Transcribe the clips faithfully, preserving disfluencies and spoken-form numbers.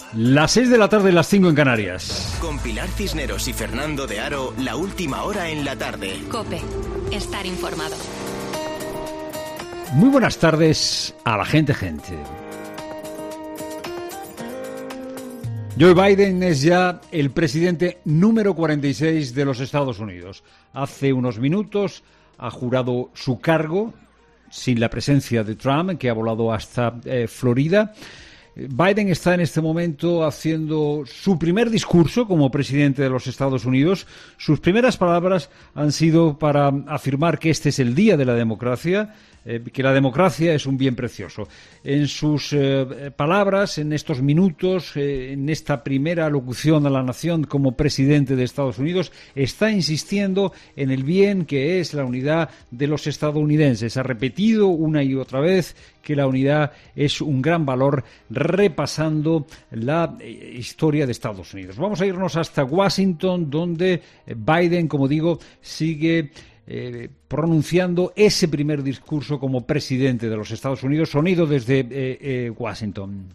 Las seis de la tarde, las cinco en Canarias. Con Pilar Cisneros y Fernando de Aro, la última hora en la tarde. COPE, estar informado. Muy buenas tardes a la gente, gente. Joe Biden es ya el presidente número cuarenta y seis de los Estados Unidos. Hace unos minutos ha jurado su cargo sin la presencia de Trump, que ha volado hasta eh, Florida. Biden está en este momento haciendo su primer discurso como presidente de los Estados Unidos. Sus primeras palabras han sido para afirmar que este es el día de la democracia, eh, que la democracia es un bien precioso. En sus eh, palabras, en estos minutos, eh, en esta primera locución a la nación como presidente de Estados Unidos, está insistiendo en el bien que es la unidad de los estadounidenses. Ha repetido una y otra vez que la unidad es un gran valor, repasando la eh, historia de Estados Unidos. Vamos a irnos hasta Washington, donde Biden, como digo, sigue eh, pronunciando ese primer discurso como presidente de los Estados Unidos. Sonido desde eh, eh, Washington.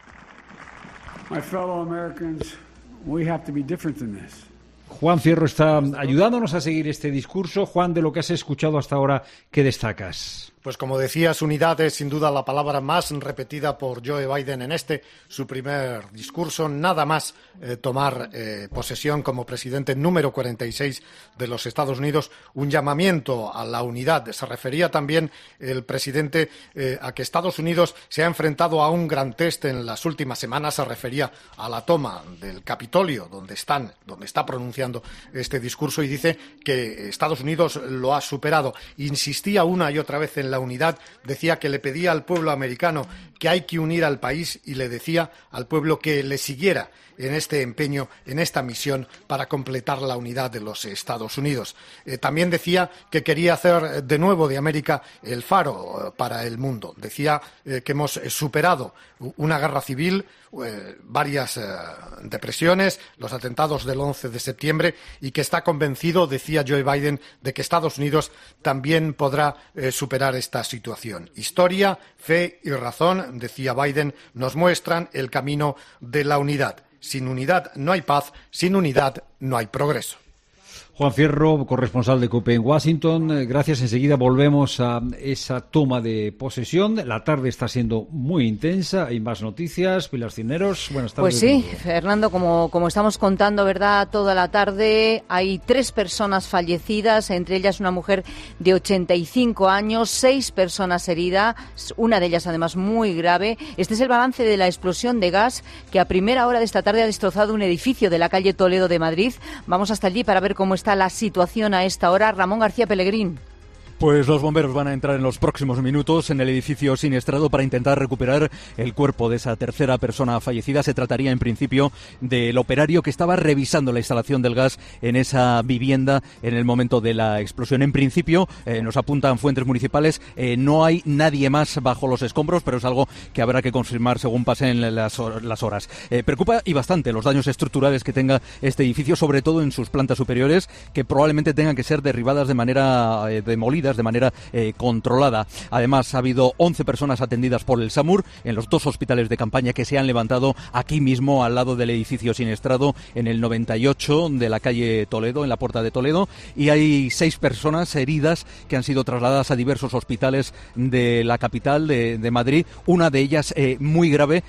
My fellow Americans, we have to be different than this. Juan Fierro está ayudándonos a seguir este discurso. Juan, de lo que has escuchado hasta ahora, ¿qué destacas? Pues como decías, unidad es sin duda la palabra más repetida por Joe Biden en este, su primer discurso. Nada más eh, tomar eh, posesión como presidente número cuarenta y seis de los Estados Unidos, un llamamiento a la unidad. Se refería también el presidente eh, a que Estados Unidos se ha enfrentado a un gran test en las últimas semanas. Se refería a la toma del Capitolio, donde están, donde está pronunciando este discurso, y dice que Estados Unidos lo ha superado. Insistía una y otra vez en la unidad, decía que le pedía al pueblo americano que hay que unir al país y le decía al pueblo que le siguiera en este empeño, en esta misión para completar la unidad de los Estados Unidos. Eh, también decía que quería hacer de nuevo de América el faro eh, para el mundo. Decía eh, que hemos superado una guerra civil, eh, varias eh, depresiones, los atentados del once de septiembre, y que está convencido, decía Joe Biden, de que Estados Unidos también podrá eh, superar esta situación. Historia, fe y razón, decía Biden, nos muestran el camino de la unidad. Sin unidad no hay paz, sin unidad no hay progreso. Juan Fierro, corresponsal de COPE en Washington. Gracias. Enseguida volvemos a esa toma de posesión. La tarde está siendo muy intensa. Hay más noticias. Pilar Cisneros, buenas tardes. Pues sí, Fernando, como, como estamos contando, ¿verdad? Toda la tarde hay tres personas fallecidas, entre ellas una mujer de ochenta y cinco años, seis personas heridas, una de ellas además muy grave. Este es el balance de la explosión de gas que a primera hora de esta tarde ha destrozado un edificio de la calle Toledo de Madrid. Vamos hasta allí para ver cómo está la situación a esta hora. Ramón García Pellegrín. Pues los bomberos van a entrar en los próximos minutos en el edificio siniestrado para intentar recuperar el cuerpo de esa tercera persona fallecida. Se trataría en principio del operario que estaba revisando la instalación del gas en esa vivienda en el momento de la explosión. En principio, eh, nos apuntan fuentes municipales, eh, no hay nadie más bajo los escombros, pero es algo que habrá que confirmar según pasen las, las horas. Eh, preocupa y bastante los daños estructurales que tenga este edificio, sobre todo en sus plantas superiores, que probablemente tengan que ser derribadas de manera eh, demolida, de manera eh, controlada. Además, ha habido once personas atendidas por el SAMUR en los dos hospitales de campaña que se han levantado aquí mismo al lado del edificio siniestrado, en el noventa y ocho de la calle Toledo, en la Puerta de Toledo, y hay seis personas heridas que han sido trasladadas a diversos hospitales de la capital de, de Madrid, una de ellas eh, muy grave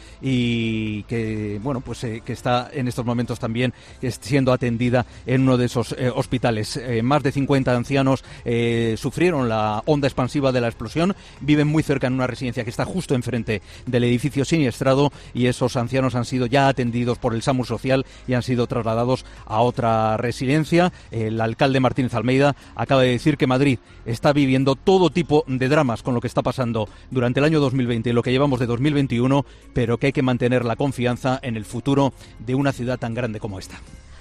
y que, bueno, pues eh, que está en estos momentos también siendo atendida en uno de esos eh, hospitales. Eh, más de cincuenta ancianos eh, sufrieron la onda expansiva de la explosión, viven muy cerca en una residencia que está justo enfrente del edificio siniestrado, y esos ancianos han sido ya atendidos por el SAMUR Social y han sido trasladados a otra residencia. El alcalde Martínez Almeida acaba de decir que Madrid está viviendo todo tipo de dramas con lo que está pasando durante el año dos mil veinte y lo que llevamos de dos mil veintiuno, pero que hay que mantener la confianza en el futuro de una ciudad tan grande como esta.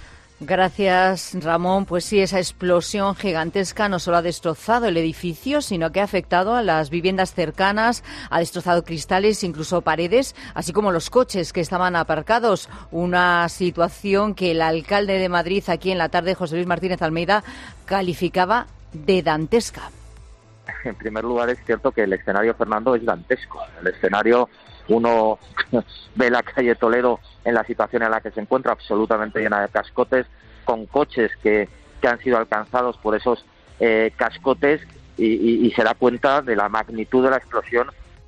Gracias, Ramón. Pues sí, esa explosión gigantesca no solo ha destrozado el edificio, sino que ha afectado a las viviendas cercanas, ha destrozado cristales, incluso paredes, así como los coches que estaban aparcados. Una situación que el alcalde de Madrid, aquí en la tarde, José Luis Martínez Almeida, calificaba de dantesca. En primer lugar, es cierto que el escenario, Fernando, es dantesco. El escenario uno ve la calle Toledo en la situación en la que se encuentra, absolutamente llena de cascotes, con coches que, que han sido alcanzados por esos eh, cascotes y, y, y se da cuenta de la magnitud de la explosión.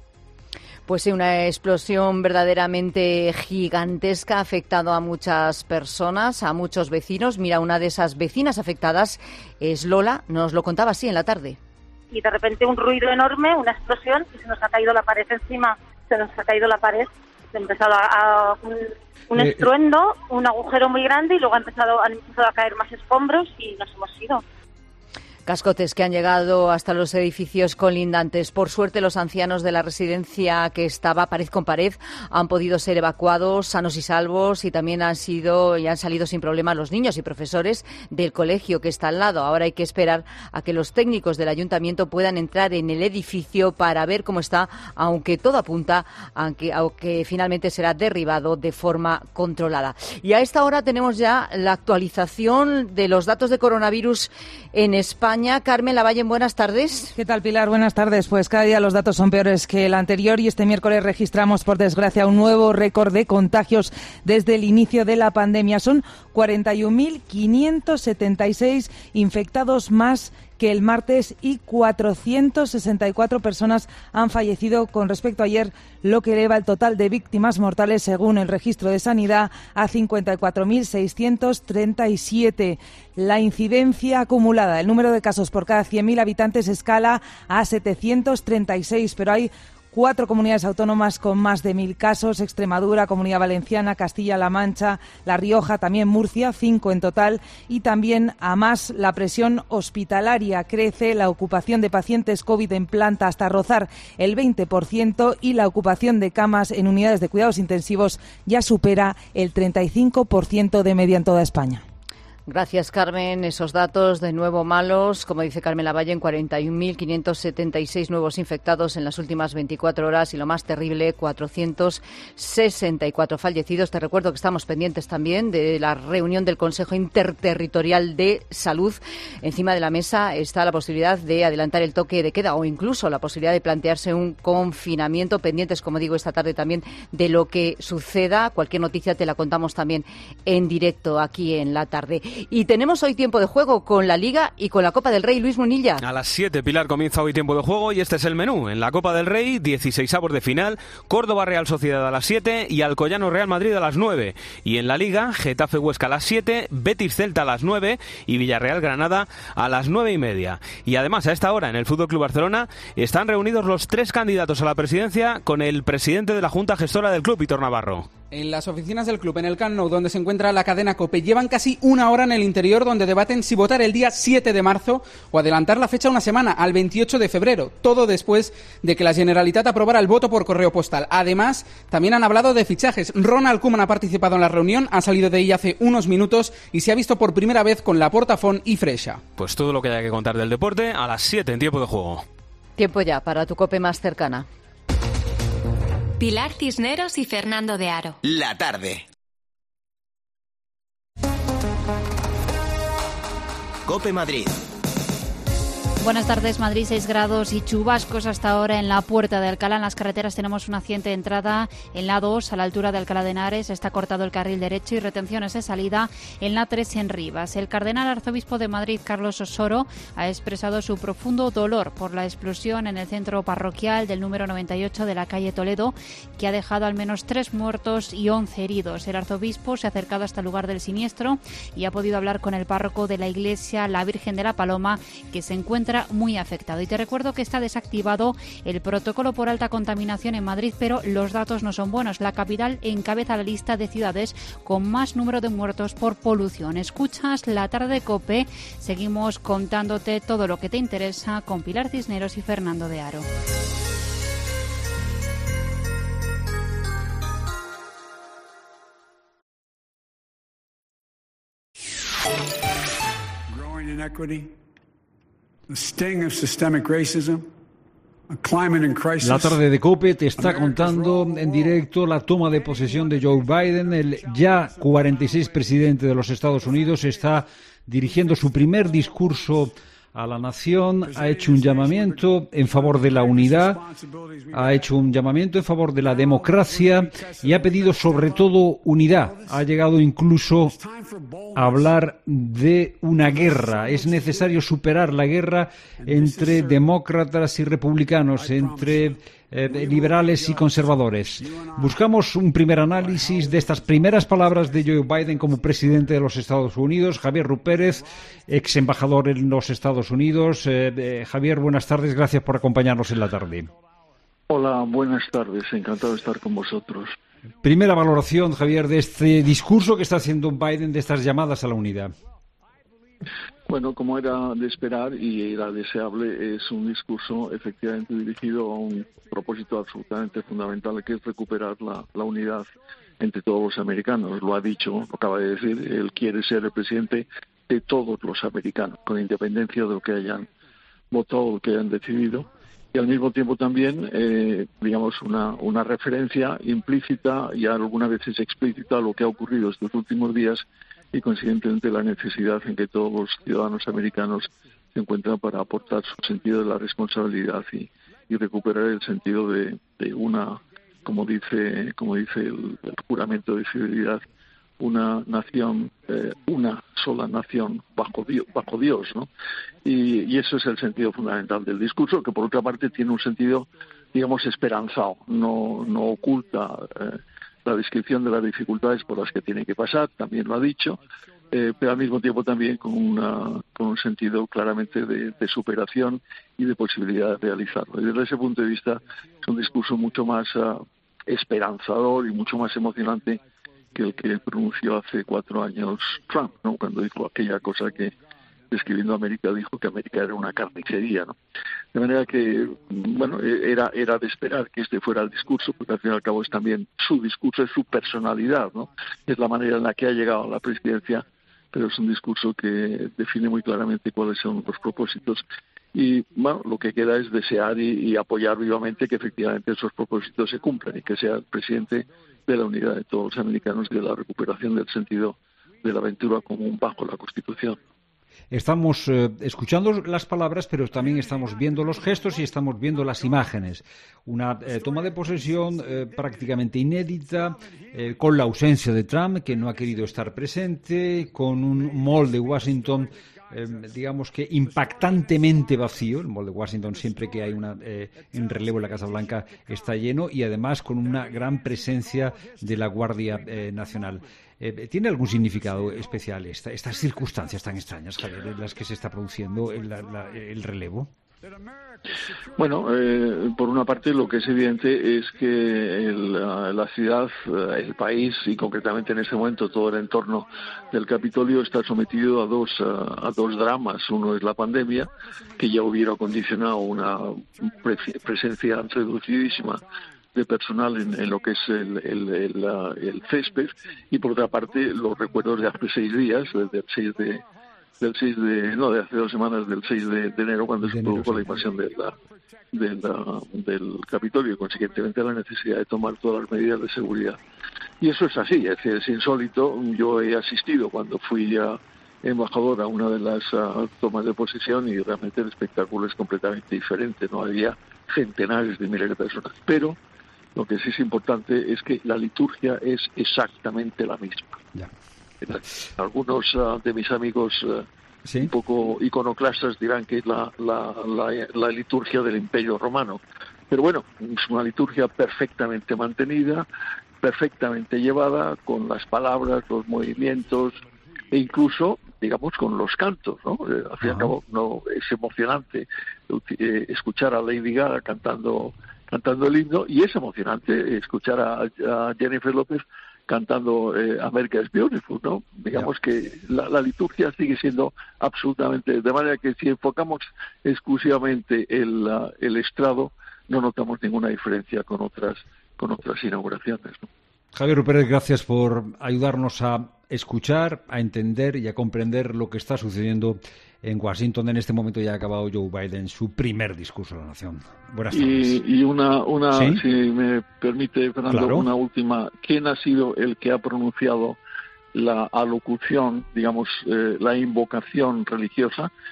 Pues sí, una explosión verdaderamente gigantesca, ha afectado a muchas personas, a muchos vecinos. Mira, una de esas vecinas afectadas es Lola, nos lo contaba así en la tarde. Y de repente un ruido enorme, una explosión, y se nos ha caído la pared encima, se nos ha caído la pared, se ha empezado a, a un, un eh, estruendo, un agujero muy grande, y luego ha empezado, han empezado a caer más escombros y nos hemos ido. Cascotes que han llegado hasta los edificios colindantes. Por suerte, los ancianos de la residencia que estaba pared con pared han podido ser evacuados sanos y salvos, y también han sido y han salido sin problema los niños y profesores del colegio que está al lado. Ahora hay que esperar a que los técnicos del ayuntamiento puedan entrar en el edificio para ver cómo está, aunque todo apunta a que, a que finalmente será derribado de forma controlada. Y a esta hora tenemos ya la actualización de los datos de coronavirus en España. Carmen Lavallen, buenas tardes. ¿Qué tal, Pilar? Buenas tardes. Pues cada día los datos son peores que el anterior y este miércoles registramos, por desgracia, un nuevo récord de contagios desde el inicio de la pandemia. Son cuarenta y un mil quinientos setenta y seis infectados más que el martes y cuatrocientas sesenta y cuatro personas han fallecido con respecto a ayer, lo que eleva el total de víctimas mortales, según el registro de Sanidad, a cincuenta y cuatro mil seiscientos treinta y siete. La incidencia acumulada, el número de casos por cada cien mil habitantes, escala a setecientos treinta y seis, pero hay cuatro comunidades autónomas con más de mil casos: Extremadura, Comunidad Valenciana, Castilla-La Mancha, La Rioja, también Murcia, cinco en total. Y también, a más, la presión hospitalaria crece, la ocupación de pacientes COVID en planta hasta rozar el veinte por ciento y la ocupación de camas en unidades de cuidados intensivos ya supera el treinta y cinco por ciento de media en toda España. Gracias, Carmen. Esos datos de nuevo malos, como dice Carmen Lavallen, cuarenta y un mil quinientos setenta y seis nuevos infectados en las últimas veinticuatro horas y, lo más terrible, cuatrocientos sesenta y cuatro fallecidos. Te recuerdo que estamos pendientes también de la reunión del Consejo Interterritorial de Salud. Encima de la mesa está la posibilidad de adelantar el toque de queda o incluso la posibilidad de plantearse un confinamiento. Pendientes, como digo, esta tarde también de lo que suceda. Cualquier noticia te la contamos también en directo aquí en la tarde. Y tenemos hoy tiempo de juego con la Liga y con la Copa del Rey. Luis Munilla. A las siete, Pilar, comienza hoy tiempo de juego y este es el menú. En la Copa del Rey, dieciseisavos de final, Córdoba Real Sociedad a las siete y Alcoyano Real Madrid a las nueve. Y en la Liga, Getafe Huesca a las siete, Betis Celta a las nueve y Villarreal Granada a las nueve y media. Y además, a esta hora, en el Fútbol Club Barcelona, están reunidos los tres candidatos a la presidencia con el presidente de la Junta Gestora del club, Hitor Navarro. En las oficinas del club, en el Camp Nou, donde se encuentra la cadena COPE, llevan casi una hora en el interior, donde debaten si votar el día siete de marzo o adelantar la fecha una semana, al veintiocho de febrero, todo después de que la Generalitat aprobara el voto por correo postal. Además, también han hablado de fichajes. Ronald Koeman ha participado en la reunión, ha salido de ella hace unos minutos y se ha visto por primera vez con Laporta, Font y Freixa. Pues todo lo que haya que contar del deporte a las siete en tiempo de juego. Tiempo ya para tu COPE más cercana. Pilar Cisneros y Fernando de Aro. La tarde. COPE Madrid. Buenas tardes. Madrid, seis grados y chubascos hasta ahora en la Puerta de Alcalá. En las carreteras tenemos un accidente de entrada en la dos, a la altura de Alcalá de Henares. Está cortado el carril derecho y retenciones de salida en la tres en Rivas. El cardenal arzobispo de Madrid, Carlos Osoro, ha expresado su profundo dolor por la explosión en el centro parroquial del número noventa y ocho de la calle Toledo, que ha dejado al menos tres muertos y once heridos. El arzobispo se ha acercado hasta el lugar del siniestro y ha podido hablar con el párroco de la iglesia La Virgen de la Paloma, que se encuentra muy afectado. Y te recuerdo que está desactivado el protocolo por alta contaminación en Madrid, pero los datos no son buenos. La capital encabeza la lista de ciudades con más número de muertos por polución. Escuchas La Tarde de COPE. Seguimos contándote todo lo que te interesa con Pilar Cisneros y Fernando de Aro. Growing inequity. The sting of systemic racism, a climate in crisis. La tarde de COPE te está contando en directo la toma de posesión de Joe Biden. El ya cuarenta y seis presidente de los Estados Unidos está dirigiendo su primer discurso a la nación, ha hecho un llamamiento en favor de la unidad, ha hecho un llamamiento en favor de la democracia y ha pedido sobre todo unidad. Ha llegado incluso a hablar de una guerra. Es necesario superar la guerra entre demócratas y republicanos, entre eh, liberales y conservadores. Buscamos un primer análisis de estas primeras palabras de Joe Biden como presidente de los Estados Unidos. Javier Rupérez, ex embajador en los Estados Unidos. Eh, eh, Javier, buenas tardes. Gracias por acompañarnos en la tarde. Hola, buenas tardes. Encantado de estar con vosotros. Primera valoración, Javier, de este discurso que está haciendo Biden, de estas llamadas a la unidad. Bueno, como era de esperar y era deseable, es un discurso efectivamente dirigido a un propósito absolutamente fundamental, que es recuperar la, la unidad entre todos los americanos. Lo ha dicho, lo acaba de decir, él quiere ser el presidente de todos los americanos, con independencia de lo que hayan votado o lo que hayan decidido. Y al mismo tiempo también, eh, digamos, una, una referencia implícita y algunas veces explícita a lo que ha ocurrido estos últimos días y, consiguientemente, la necesidad en que todos los ciudadanos americanos se encuentran para aportar su sentido de la responsabilidad y, y recuperar el sentido de, de una, como dice, como dice el, el juramento de fidelidad, una nación, eh, una sola nación bajo Dios, bajo Dios, ¿no? Y, y eso es el sentido fundamental del discurso, que por otra parte tiene un sentido, digamos, esperanzado, no, no oculta eh, la descripción de las dificultades por las que tiene que pasar, también lo ha dicho, eh, pero al mismo tiempo también con, una, con un sentido claramente de, de superación y de posibilidad de realizarlo. Y desde ese punto de vista es un discurso mucho más uh, esperanzador y mucho más emocionante que el que pronunció hace cuatro años Trump, ¿no? Cuando dijo aquella cosa que, describiendo América, dijo que América era una carnicería, ¿no? De manera que, bueno, era era de esperar que este fuera el discurso, porque al fin y al cabo es también su discurso, es su personalidad, ¿no? Es la manera en la que ha llegado a la presidencia, pero es un discurso que define muy claramente cuáles son los propósitos. Y, bueno, lo que queda es desear y, y apoyar vivamente que efectivamente esos propósitos se cumplan y que sea el presidente de la unidad de todos los americanos, de la recuperación del sentido de la aventura común bajo la Constitución. Estamos eh, escuchando las palabras, pero también estamos viendo los gestos y estamos viendo las imágenes. Una eh, toma de posesión eh, prácticamente inédita, eh, con la ausencia de Trump, que no ha querido estar presente, con un mall de Washington, eh, digamos que impactantemente vacío. El mall de Washington, siempre que hay una eh, en relevo en la Casa Blanca, está lleno, y además con una gran presencia de la Guardia eh, Nacional. Eh, ¿Tiene algún significado especial esta, estas circunstancias tan extrañas, Javier, en las que se está produciendo el, la, el relevo? Bueno, eh, por una parte lo que es evidente es que el, la ciudad, el país y concretamente en este momento todo el entorno del Capitolio está sometido a dos, a, a dos dramas. Uno es la pandemia, que ya hubiera condicionado una pre presencia reducidísima de personal en, en lo que es el, el, el, el césped, y por otra parte los recuerdos de hace seis días, desde el seis de del seis de no de hace dos semanas del seis de, de enero, cuando se produjo la invasión de la, de la, del Capitolio, y consiguientemente la necesidad de tomar todas las medidas de seguridad. Y eso es así, es decir, es insólito. Yo he asistido cuando fui a embajador a una de las uh, tomas de posesión y realmente el espectáculo es completamente diferente. No había centenares de miles de personas, pero lo que sí es importante es que la liturgia es exactamente la misma. Ya. Algunos uh, de mis amigos uh, ¿Sí? un poco iconoclastas dirán que es la, la, la, la liturgia del Imperio Romano. Pero bueno, es una liturgia perfectamente mantenida, perfectamente llevada, con las palabras, los movimientos e incluso, digamos, con los cantos, ¿no? Eh, al fin y al cabo, no, es emocionante eh, escuchar a Lady Gaga cantando cantando el himno, y es emocionante escuchar a, a Jennifer López cantando eh, America is Beautiful, ¿no? Digamos yeah. que la, la liturgia sigue siendo absolutamente, de manera que si enfocamos exclusivamente el, uh, el estrado, no notamos ninguna diferencia con otras con otras inauguraciones, ¿no? Javier Rupérez, gracias por ayudarnos a escuchar, a entender y a comprender lo que está sucediendo en Washington. En este momento ya ha acabado Joe Biden su primer discurso a la nación. Buenas tardes. Y, y una, una ¿Sí? si me permite, Fernando, claro. una última. ¿Quién ha sido el que ha pronunciado la alocución, digamos, eh, la invocación religiosa?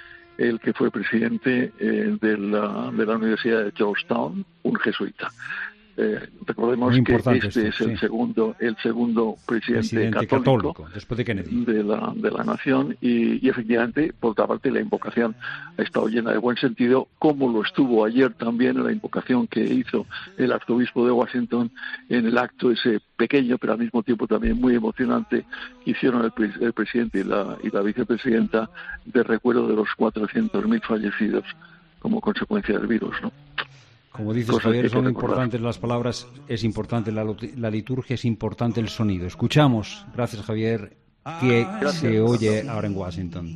el que fue presidente eh, de, la, de la Universidad de Georgetown, un jesuita. Eh, recordemos que este esto, es el sí. segundo el segundo presidente, presidente católico, católico después de Kennedy de la, de la nación y, y efectivamente, por otra parte, la invocación ha estado llena de buen sentido, como lo estuvo ayer también la invocación que hizo el arzobispo de Washington en el acto ese pequeño, pero al mismo tiempo también muy emocionante, que hicieron el, el presidente y la, y la vicepresidenta de recuerdo de los cuatrocientos mil fallecidos como consecuencia del virus, ¿no? Como dices, Javier, son importantes las palabras, es importante la, la liturgia, es importante el sonido. Escuchamos, gracias Javier, que gracias. Se oye ahora en Washington.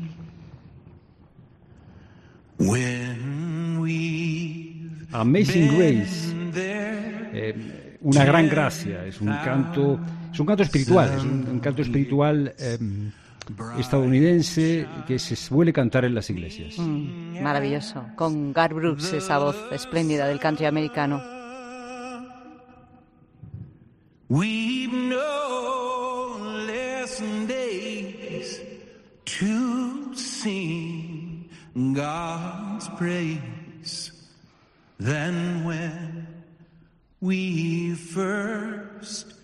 Amazing Grace, eh, una gran gracia, es un canto, es un canto espiritual, es un, un canto espiritual eh, estadounidense que se suele cantar en las iglesias. Mm, maravilloso, con Garth Brooks, esa voz espléndida del country americano. We've no less days to sing God's praise than when we first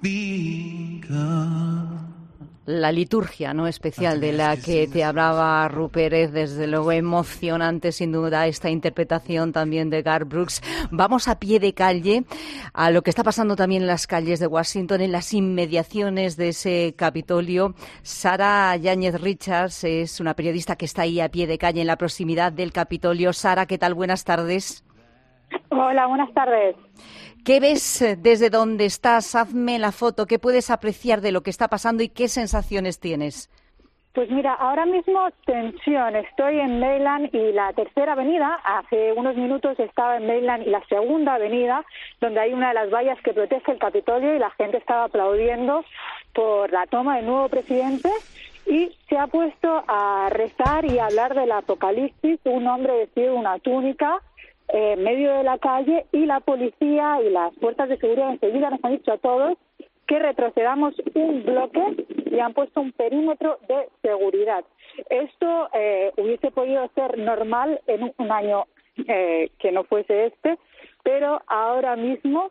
begun. La liturgia no especial de la que te hablaba Rupert, desde luego emocionante sin duda esta interpretación también de Garth Brooks. Vamos a pie de calle a lo que está pasando también en las calles de Washington, en las inmediaciones de ese Capitolio. Sara Yáñez Richards es una periodista que está ahí a pie de calle en la proximidad del Capitolio. Sara, ¿qué tal? Buenas tardes. Hola, buenas tardes. ¿Qué ves desde donde estás? Hazme la foto. ¿Qué puedes apreciar de lo que está pasando y qué sensaciones tienes? Pues mira, ahora mismo tensión. Estoy en Maryland y la Tercera Avenida. Hace unos minutos estaba en Maryland y la Segunda Avenida, donde hay una de las vallas que protege el Capitolio y la gente estaba aplaudiendo por la toma del nuevo presidente. Y se ha puesto a rezar y a hablar del apocalipsis. Un hombre vestido de una túnica en eh, medio de la calle, y la policía y las fuerzas de seguridad enseguida nos han dicho a todos que retrocedamos un bloque y han puesto un perímetro de seguridad. Esto eh, hubiese podido ser normal en un, un año eh, que no fuese este, pero ahora mismo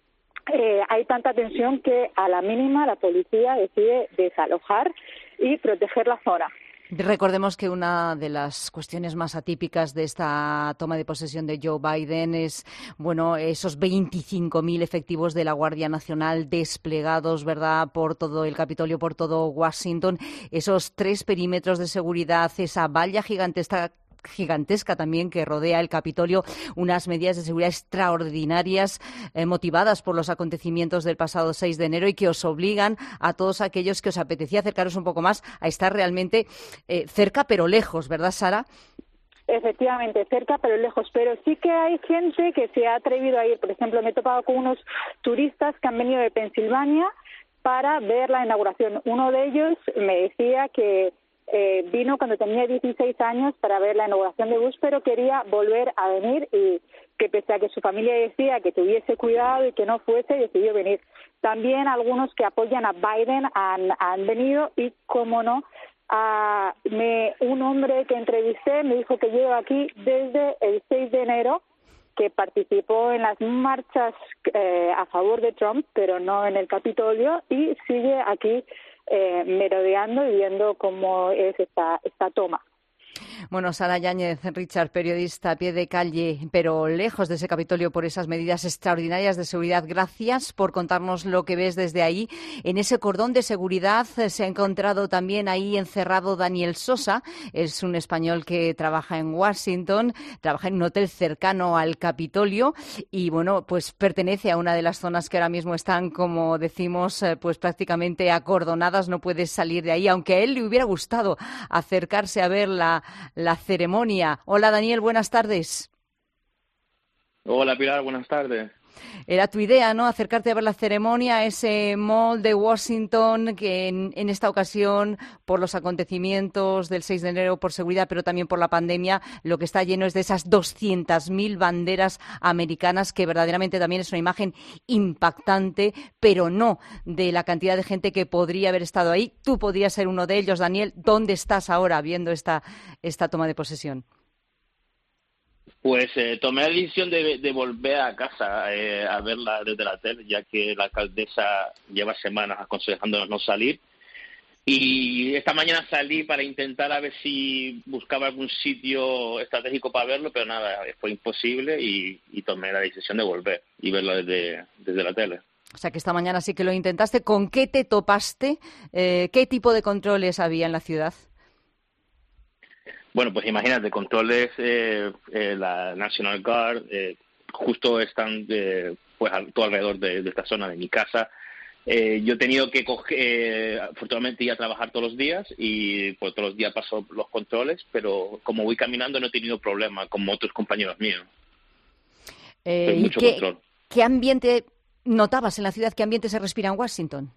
eh, hay tanta tensión que a la mínima la policía decide desalojar y proteger la zona. Recordemos que una de las cuestiones más atípicas de esta toma de posesión de Joe Biden es, bueno, esos veinticinco mil efectivos de la Guardia Nacional desplegados, ¿verdad?, por todo el Capitolio, por todo Washington, esos tres perímetros de seguridad, esa valla gigantesca gigantesca también que rodea el Capitolio, unas medidas de seguridad extraordinarias eh, motivadas por los acontecimientos del pasado seis de enero y que os obligan a todos aquellos que os apetecía acercaros un poco más a estar realmente eh, cerca pero lejos, ¿verdad, Sara? Efectivamente, cerca pero lejos, pero sí que hay gente que se ha atrevido a ir. Por ejemplo, me he topado con unos turistas que han venido de Pensilvania para ver la inauguración. Uno de ellos me decía que Eh, vino cuando tenía dieciséis años para ver la inauguración de Bush, pero quería volver a venir y que pese a que su familia decía que tuviese cuidado y que no fuese, decidió venir. También algunos que apoyan a Biden han, han venido y, cómo no, a, me, un hombre que entrevisté me dijo que lleva aquí desde el seis de enero, que participó en las marchas eh, a favor de Trump, pero no en el Capitolio, y sigue aquí Eh, merodeando y viendo cómo es esta, esta toma. Bueno, Sara Yáñez Richard, periodista a pie de calle, pero lejos de ese Capitolio por esas medidas extraordinarias de seguridad. Gracias por contarnos lo que ves desde ahí. En ese cordón de seguridad se ha encontrado también ahí encerrado Daniel Sosa. Es un español que trabaja en Washington, trabaja en un hotel cercano al Capitolio y, bueno, pues pertenece a una de las zonas que ahora mismo están, como decimos, pues prácticamente acordonadas. No puede salir de ahí, aunque a él le hubiera gustado acercarse a ver la la ceremonia. Hola, Daniel, buenas tardes. Hola, Pilar, buenas tardes. Era tu idea, ¿no?, acercarte a ver la ceremonia a ese mall de Washington que en, en esta ocasión, por los acontecimientos del seis de enero, por seguridad, pero también por la pandemia, lo que está lleno es de esas doscientas mil banderas americanas, que verdaderamente también es una imagen impactante, pero no de la cantidad de gente que podría haber estado ahí. Tú podrías ser uno de ellos, Daniel. ¿Dónde estás ahora viendo esta, esta toma de posesión? Pues eh, tomé la decisión de, de volver a casa eh, a verla desde la tele, ya que la alcaldesa lleva semanas aconsejándonos no salir. Y esta mañana salí para intentar a ver si buscaba algún sitio estratégico para verlo, pero nada, fue imposible y, y tomé la decisión de volver y verlo desde, desde la tele. O sea que esta mañana sí que lo intentaste. ¿Con qué te topaste? Eh, ¿Qué tipo de controles había en la ciudad? Bueno, pues imagínate, controles, eh, eh, la National Guard, eh, justo están eh, pues a, todo alrededor de, de esta zona de mi casa. Eh, yo he tenido que coger, eh, afortunadamente ir a trabajar todos los días y pues todos los días paso los controles, pero como voy caminando no he tenido problema como otros compañeros míos. Eh, mucho ¿qué, control. ¿Qué ambiente notabas en la ciudad? ¿Qué ambiente se respira en Washington?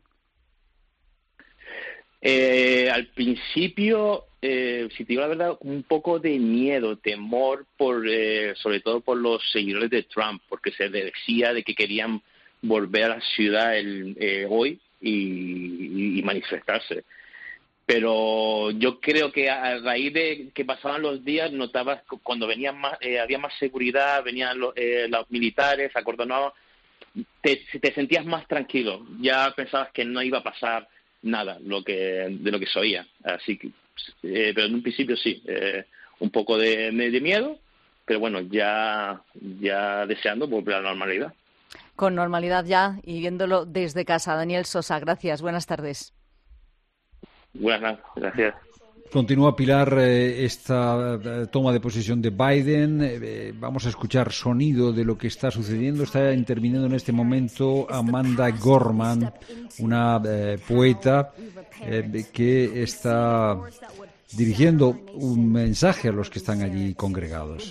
Eh, al principio, eh, si te digo la verdad, un poco de miedo, temor, por eh, sobre todo por los seguidores de Trump, porque se decía de que querían volver a la ciudad el, eh, hoy y, y manifestarse. Pero yo creo que a raíz de que pasaban los días, notabas cuando venían más, eh, había más seguridad, venían los, eh, los militares, acordonados, te, te sentías más tranquilo. Ya pensabas que no iba a pasar nada lo que de lo que se oía. Así que, eh, pero en un principio sí, eh, un poco de, de miedo, pero bueno, ya, ya deseando volver a la normalidad. Con normalidad ya y viéndolo desde casa. Daniel Sosa, gracias. Buenas tardes. Buenas, gracias. Continúa, Pilar, eh, esta eh, toma de posesión de Biden. Eh, vamos a escuchar sonido de lo que está sucediendo. Está interviniendo en este momento Amanda Gorman, una eh, poeta eh, que está dirigiendo un mensaje a los que están allí congregados.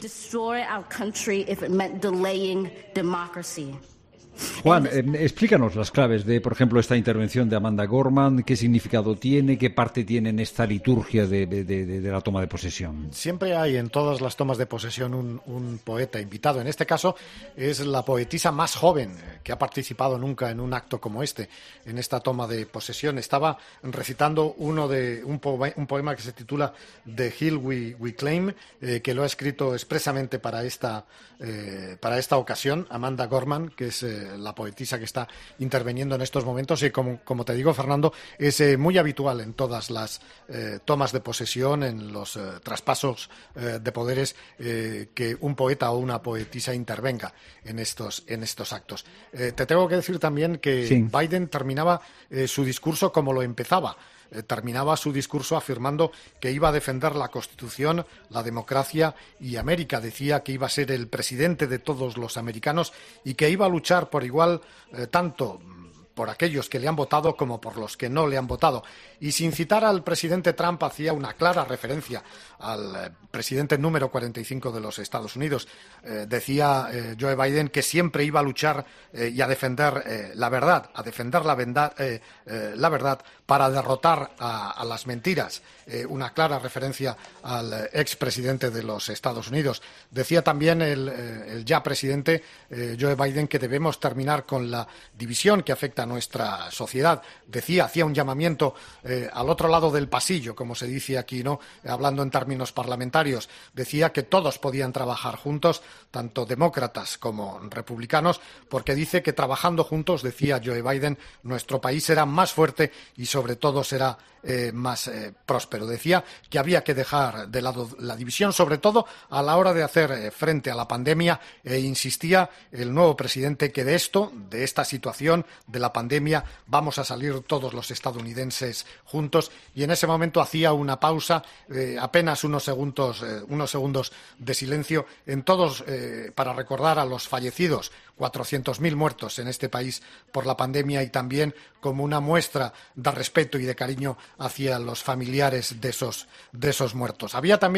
Juan, eh, explícanos las claves de, por ejemplo, esta intervención de Amanda Gorman. ¿Qué significado tiene? ¿Qué parte tiene en esta liturgia de, de, de, de la toma de posesión? Siempre hay en todas las tomas de posesión un, un poeta invitado. En este caso es la poetisa más joven que ha participado nunca en un acto como este, en esta toma de posesión. Estaba recitando uno de un, poema, un poema que se titula The Hill We, We Claim, eh, que lo ha escrito expresamente para esta, eh, para esta ocasión, Amanda Gorman, que es eh, la poetisa que está interviniendo en estos momentos y como, como te digo, Fernando, es eh, muy habitual en todas las eh, tomas de posesión, en los eh, traspasos eh, de poderes, eh, que un poeta o una poetisa intervenga en estos, en estos actos. Eh, te tengo que decir también que sí. Biden terminaba eh, su discurso como lo empezaba. Eh, terminaba su discurso afirmando que iba a defender la Constitución, la democracia y América. Decía que iba a ser el presidente de todos los americanos y que iba a luchar por igual eh, tanto por aquellos que le han votado como por los que no le han votado. Y sin citar al presidente Trump, hacía una clara referencia al eh, presidente número cuarenta y cinco de los Estados Unidos. Eh, decía eh, Joe Biden que siempre iba a luchar eh, y a defender eh, la verdad, a defender la, verdad, eh, eh, la verdad para derrotar a, a las mentiras. Eh, una clara referencia al eh, expresidente de los Estados Unidos. Decía también el, eh, el ya presidente eh, Joe Biden que debemos terminar con la división que afecta a nuestra sociedad. Decía, hacía un llamamiento eh, al otro lado del pasillo, como se dice aquí, ¿no? Hablando en términos parlamentarios. Decía que todos podían trabajar juntos, tanto demócratas como republicanos, porque dice que trabajando juntos, decía Joe Biden, nuestro país será más fuerte y sobre todo será eh, más eh, próspero. Decía que había que dejar de lado la división, sobre todo a la hora de hacer eh, frente a la pandemia, e insistía el nuevo presidente que de esto, de esta situación, de la pandemia, vamos a salir todos los estadounidenses juntos. Y en ese momento hacía una pausa, eh, apenas unos segundos, eh, unos segundos de silencio en todos eh, para recordar a los fallecidos, cuatrocientos mil muertos en este país por la pandemia, y también como una muestra de respeto y de cariño hacia los familiares de esos, de esos muertos. Había también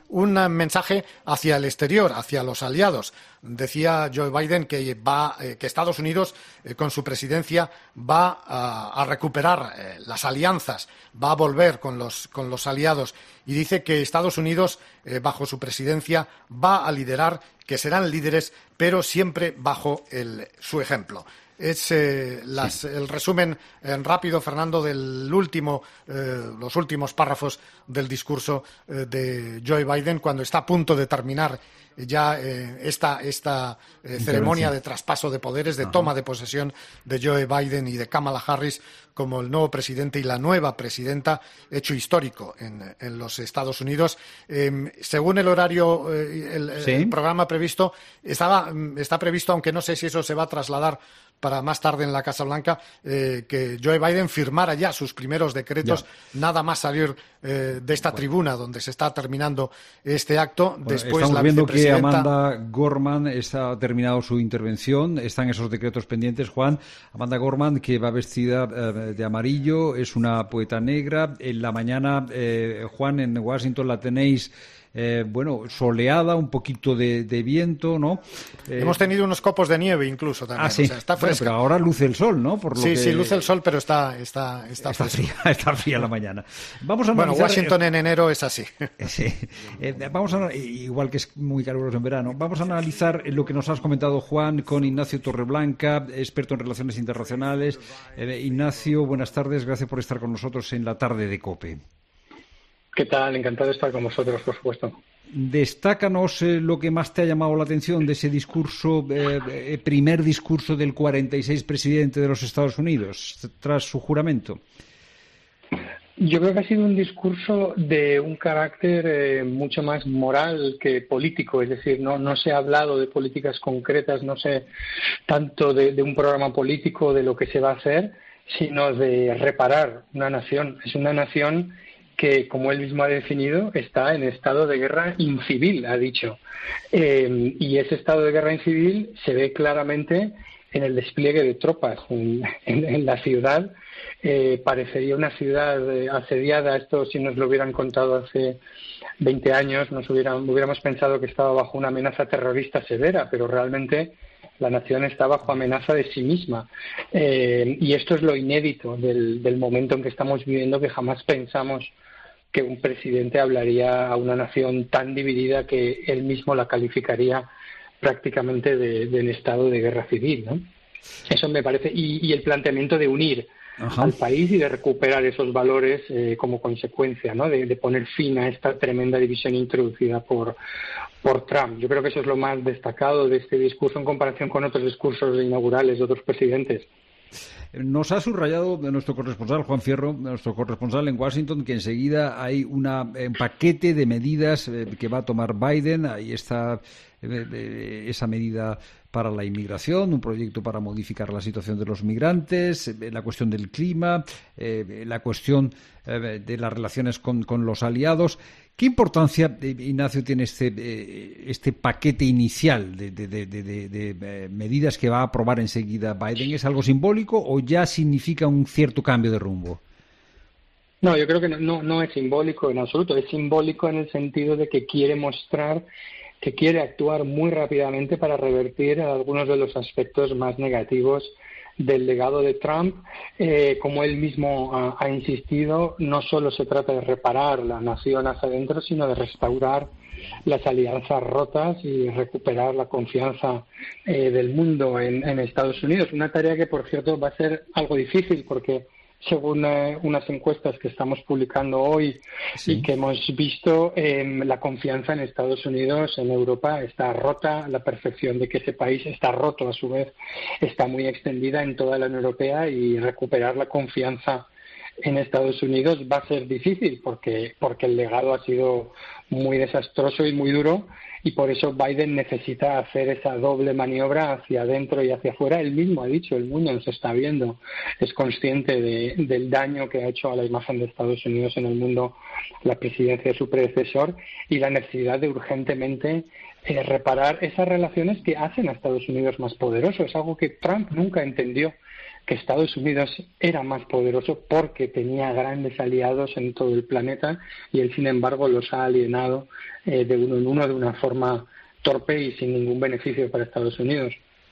un mensaje hacia el exterior, hacia los aliados. Decía Joe Biden que va, eh, que Estados Unidos, eh, con su presidencia, va a, a recuperar eh, las alianzas, va a volver con los, con los aliados, y dice que Estados Unidos, eh, bajo su presidencia, va a liderar, que serán líderes, pero siempre bajo el, su ejemplo. Es eh, las, sí. el resumen eh, rápido, Fernando, del último, eh, los últimos párrafos del discurso eh, de Joe Biden, cuando está a punto de terminar ya eh, esta, esta eh, ceremonia de traspaso de poderes, de Ajá. toma de posesión de Joe Biden y de Kamala Harris como el nuevo presidente y la nueva presidenta, hecho histórico en, en los Estados Unidos. Eh, según el horario, eh, el, ¿Sí? el programa previsto, estaba, está previsto, aunque no sé si eso se va a trasladar para más tarde en la Casa Blanca, eh, que Joe Biden firmara ya sus primeros decretos, ya. nada más salir eh, de esta bueno. tribuna donde se está terminando este acto. Bueno, Después estamos la viendo vicepresidenta... que Amanda Gorman está, ha terminado su intervención, están esos decretos pendientes, Juan. Amanda Gorman, que va vestida eh, de amarillo, es una poeta negra. En la mañana, eh, Juan, en Washington la tenéis... Eh, bueno, soleada, un poquito de, de viento, ¿no? Eh, Hemos tenido unos copos de nieve incluso también. Ah, sí. O sea, está bueno, pero ahora luce el sol, ¿no? Por lo sí, que... sí, luce el sol, pero está está está, está fría, está fría la mañana. Vamos a bueno, analizar... Washington en enero es así. Sí. Eh, vamos a igual que es muy caluroso en verano. Vamos a analizar lo que nos has comentado, Juan, con Ignacio Torreblanca, experto en relaciones internacionales. Eh, Ignacio, buenas tardes, gracias por estar con nosotros en la tarde de COPE. ¿Qué tal? Encantado de estar con vosotros, por supuesto. Destácanos eh, lo que más te ha llamado la atención de ese discurso, eh, eh, primer discurso del cuarenta y seis presidente de los Estados Unidos, tras su juramento. Yo creo que ha sido un discurso de un carácter eh, mucho más moral que político, es decir, no, no se ha hablado de políticas concretas, no sé tanto de, de un programa político, de lo que se va a hacer, sino de reparar una nación. Es una nación que, como él mismo ha definido, está en estado de guerra incivil, ha dicho. Eh, y ese estado de guerra incivil se ve claramente en el despliegue de tropas en, en, en la ciudad. Eh, parecería una ciudad eh, asediada. Esto, si nos lo hubieran contado hace veinte años, nos hubieran, hubiéramos pensado que estaba bajo una amenaza terrorista severa, pero realmente la nación está bajo amenaza de sí misma. Eh, y esto es lo inédito del, del momento en que estamos viviendo, que jamás pensamos que un presidente hablaría a una nación tan dividida que él mismo la calificaría prácticamente de, de en estado de guerra civil, ¿no? Eso me parece. Y, y el planteamiento de unir Ajá. al país y de recuperar esos valores eh, como consecuencia, ¿no? De, de poner fin a esta tremenda división introducida por, por Trump. Yo creo que eso es lo más destacado de este discurso en comparación con otros discursos inaugurales de otros presidentes. Nos ha subrayado nuestro corresponsal, Juan Fierro, nuestro corresponsal en Washington, que enseguida hay una, un paquete de medidas eh, que va a tomar Biden. Ahí está eh, esa medida para la inmigración, un proyecto para modificar la situación de los migrantes, eh, la cuestión del clima, eh, la cuestión eh, de las relaciones con, con los aliados. ¿Qué importancia, Ignacio, tiene este, este paquete inicial de, de, de, de, de medidas que va a aprobar enseguida Biden? ¿Es algo simbólico o ya significa un cierto cambio de rumbo? No, yo creo que no, no, no es simbólico en absoluto. Es simbólico en el sentido de que quiere mostrar que quiere actuar muy rápidamente para revertir algunos de los aspectos más negativos del legado de Trump. Eh, como él mismo ha, ha insistido, no solo se trata de reparar la nación hacia adentro, sino de restaurar las alianzas rotas y recuperar la confianza eh, del mundo en, en Estados Unidos. Una tarea que, por cierto, va a ser algo difícil porque, según eh, unas encuestas que estamos publicando hoy sí. y que hemos visto, eh, la confianza en Estados Unidos, en Europa, está rota. La percepción de que ese país está roto, a su vez, está muy extendida en toda la Unión Europea, y recuperar la confianza en Estados Unidos va a ser difícil porque, porque el legado ha sido muy desastroso y muy duro, y por eso Biden necesita hacer esa doble maniobra hacia adentro y hacia afuera. Él mismo ha dicho, el mundo nos está viendo, es consciente de, del daño que ha hecho a la imagen de Estados Unidos en el mundo la presidencia de su predecesor, y la necesidad de urgentemente eh, reparar esas relaciones que hacen a Estados Unidos más poderoso. Es algo que Trump nunca entendió. que Estados Unidos era más poderoso porque tenía grandes aliados en todo el planeta y él, sin embargo, los ha alienado eh, de uno en uno de una forma torpe y sin ningún beneficio para Estados Unidos.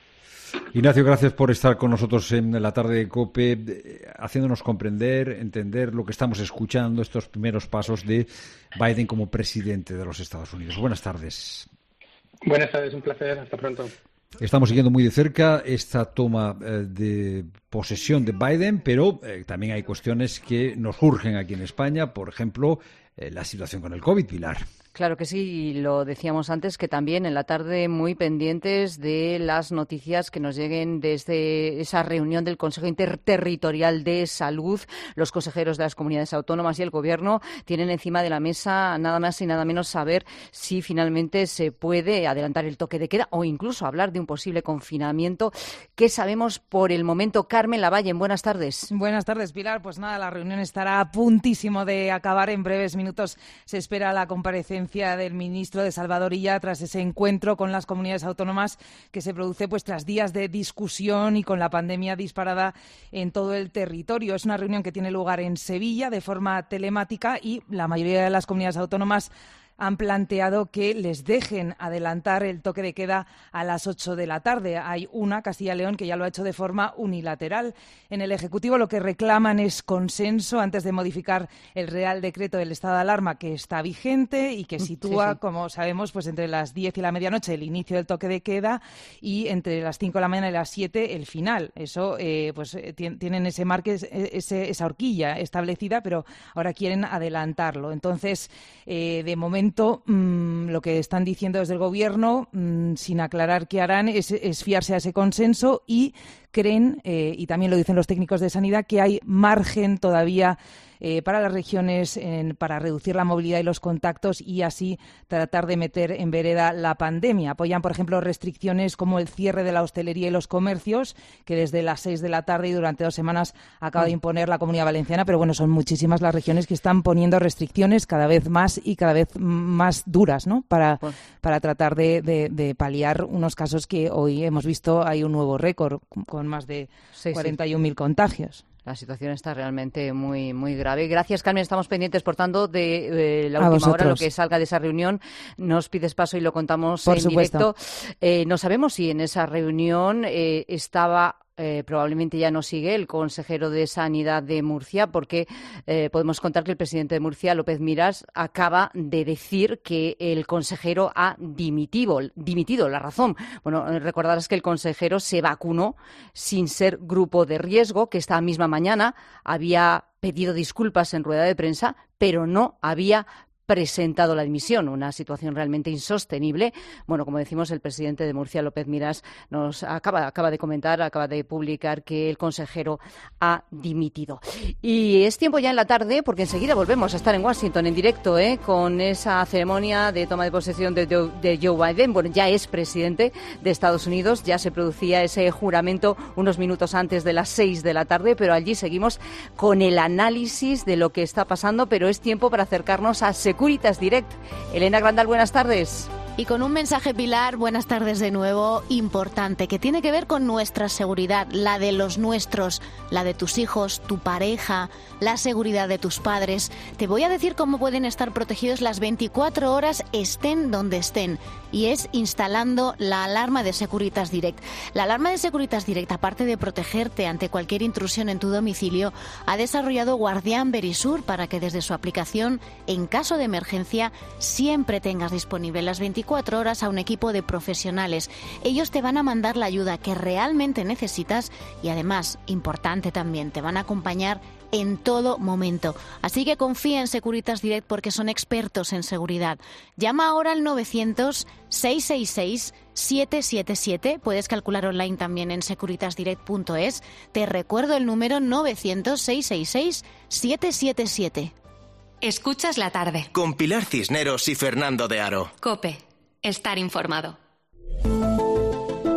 Ignacio, gracias por estar con nosotros en la tarde de COPE, haciéndonos comprender, entender lo que estamos escuchando, estos primeros pasos de Biden como presidente de los Estados Unidos. Buenas tardes. Buenas tardes, un placer. Hasta pronto. Estamos siguiendo muy de cerca esta toma eh, de posesión de Biden, pero eh, también hay cuestiones que nos urgen aquí en España, por ejemplo, eh, la situación con el COVID, Pilar. Claro que sí, y lo decíamos antes, que también en la tarde muy pendientes de las noticias que nos lleguen desde esa reunión del Consejo Interterritorial de Salud. Los consejeros de las comunidades autónomas y el Gobierno tienen encima de la mesa nada más y nada menos saber si finalmente se puede adelantar el toque de queda o incluso hablar de un posible confinamiento. ¿Qué sabemos por el momento? Carmen Lavallen, buenas tardes. Buenas tardes, Pilar. Pues nada, la reunión estará a puntísimo de acabar. En breves minutos se espera la comparecencia del ministro de Salvador Illa tras ese encuentro con las comunidades autónomas que se produce pues tras días de discusión y con la pandemia disparada en todo el territorio. Es una reunión que tiene lugar en Sevilla de forma telemática y la mayoría de las comunidades autónomas han planteado que les dejen adelantar el toque de queda a las ocho de la tarde. Hay una, Castilla y León, que ya lo ha hecho de forma unilateral. En el Ejecutivo lo que reclaman es consenso antes de modificar el Real Decreto del estado de alarma que está vigente y que sitúa, sí, sí. como sabemos, pues entre las diez y la medianoche el inicio del toque de queda y entre las cinco de la mañana y las siete el final. Eso, eh, pues tienen ese marque, ese, esa horquilla establecida, pero ahora quieren adelantarlo. Entonces, eh, de momento, Mmm, lo que están diciendo desde el Gobierno, mmm, sin aclarar qué harán, es, es fiarse a ese consenso y creen, eh, y también lo dicen los técnicos de sanidad, que hay margen todavía eh, para las regiones en, para reducir la movilidad y los contactos y así tratar de meter en vereda la pandemia. Apoyan, por ejemplo, restricciones como el cierre de la hostelería y los comercios, que desde las seis de la tarde y durante dos semanas acaba de imponer la Comunidad Valenciana, pero bueno, son muchísimas las regiones que están poniendo restricciones cada vez más y cada vez más duras, ¿no? Para, para tratar de, de, de paliar unos casos que hoy hemos visto, hay un nuevo récord con más de sí, cuarenta y un mil sí. contagios. La situación está realmente muy muy grave. Gracias, Carmen. Estamos pendientes, por tanto, de eh, la última hora, lo que salga de esa reunión. Nos pides paso y lo contamos por en supuesto. directo. Eh, no sabemos si en esa reunión eh, estaba... Eh, probablemente ya no sigue el consejero de Sanidad de Murcia, porque eh, podemos contar que el presidente de Murcia, López Miras, acaba de decir que el consejero ha dimitido. dimitido. La razón, bueno, recordarás que el consejero se vacunó sin ser grupo de riesgo, que esta misma mañana había pedido disculpas en rueda de prensa, pero no había presentado la dimisión, una situación realmente insostenible. Bueno, como decimos, el presidente de Murcia, López Miras, nos acaba, acaba de comentar, acaba de publicar que el consejero ha dimitido. Y es tiempo ya en la tarde, porque enseguida volvemos a estar en Washington en directo, ¿eh? con esa ceremonia de toma de posesión de, de, de Joe Biden. Bueno, ya es presidente de Estados Unidos, ya se producía ese juramento unos minutos antes de las seis de la tarde, pero allí seguimos con el análisis de lo que está pasando, pero es tiempo para acercarnos a Securitas Direct. Elena Grandal, buenas tardes. Y con un mensaje, Pilar, buenas tardes de nuevo, importante, que tiene que ver con nuestra seguridad, la de los nuestros, la de tus hijos, tu pareja, la seguridad de tus padres. Te voy a decir cómo pueden estar protegidos las veinticuatro horas, estén donde estén, y es instalando la alarma de Securitas Direct. La alarma de Securitas Direct, aparte de protegerte ante cualquier intrusión en tu domicilio, ha desarrollado Guardián Verisur para que desde su aplicación, en caso de emergencia, siempre tengas disponible las veinticuatro horas a un equipo de profesionales. Ellos te van a mandar la ayuda que realmente necesitas y además, importante también, te van a acompañar en todo momento. Así que confía en Securitas Direct porque son expertos en seguridad. Llama ahora al novecientos, seiscientos sesenta y seis, setecientos setenta y siete. Puedes calcular online también en securitas direct punto es. Te recuerdo el número novecientos, seiscientos sesenta y seis, setecientos setenta y siete. Escuchas la tarde. Con Pilar Cisneros y Fernando de Aro. COPE. Estar informado. Para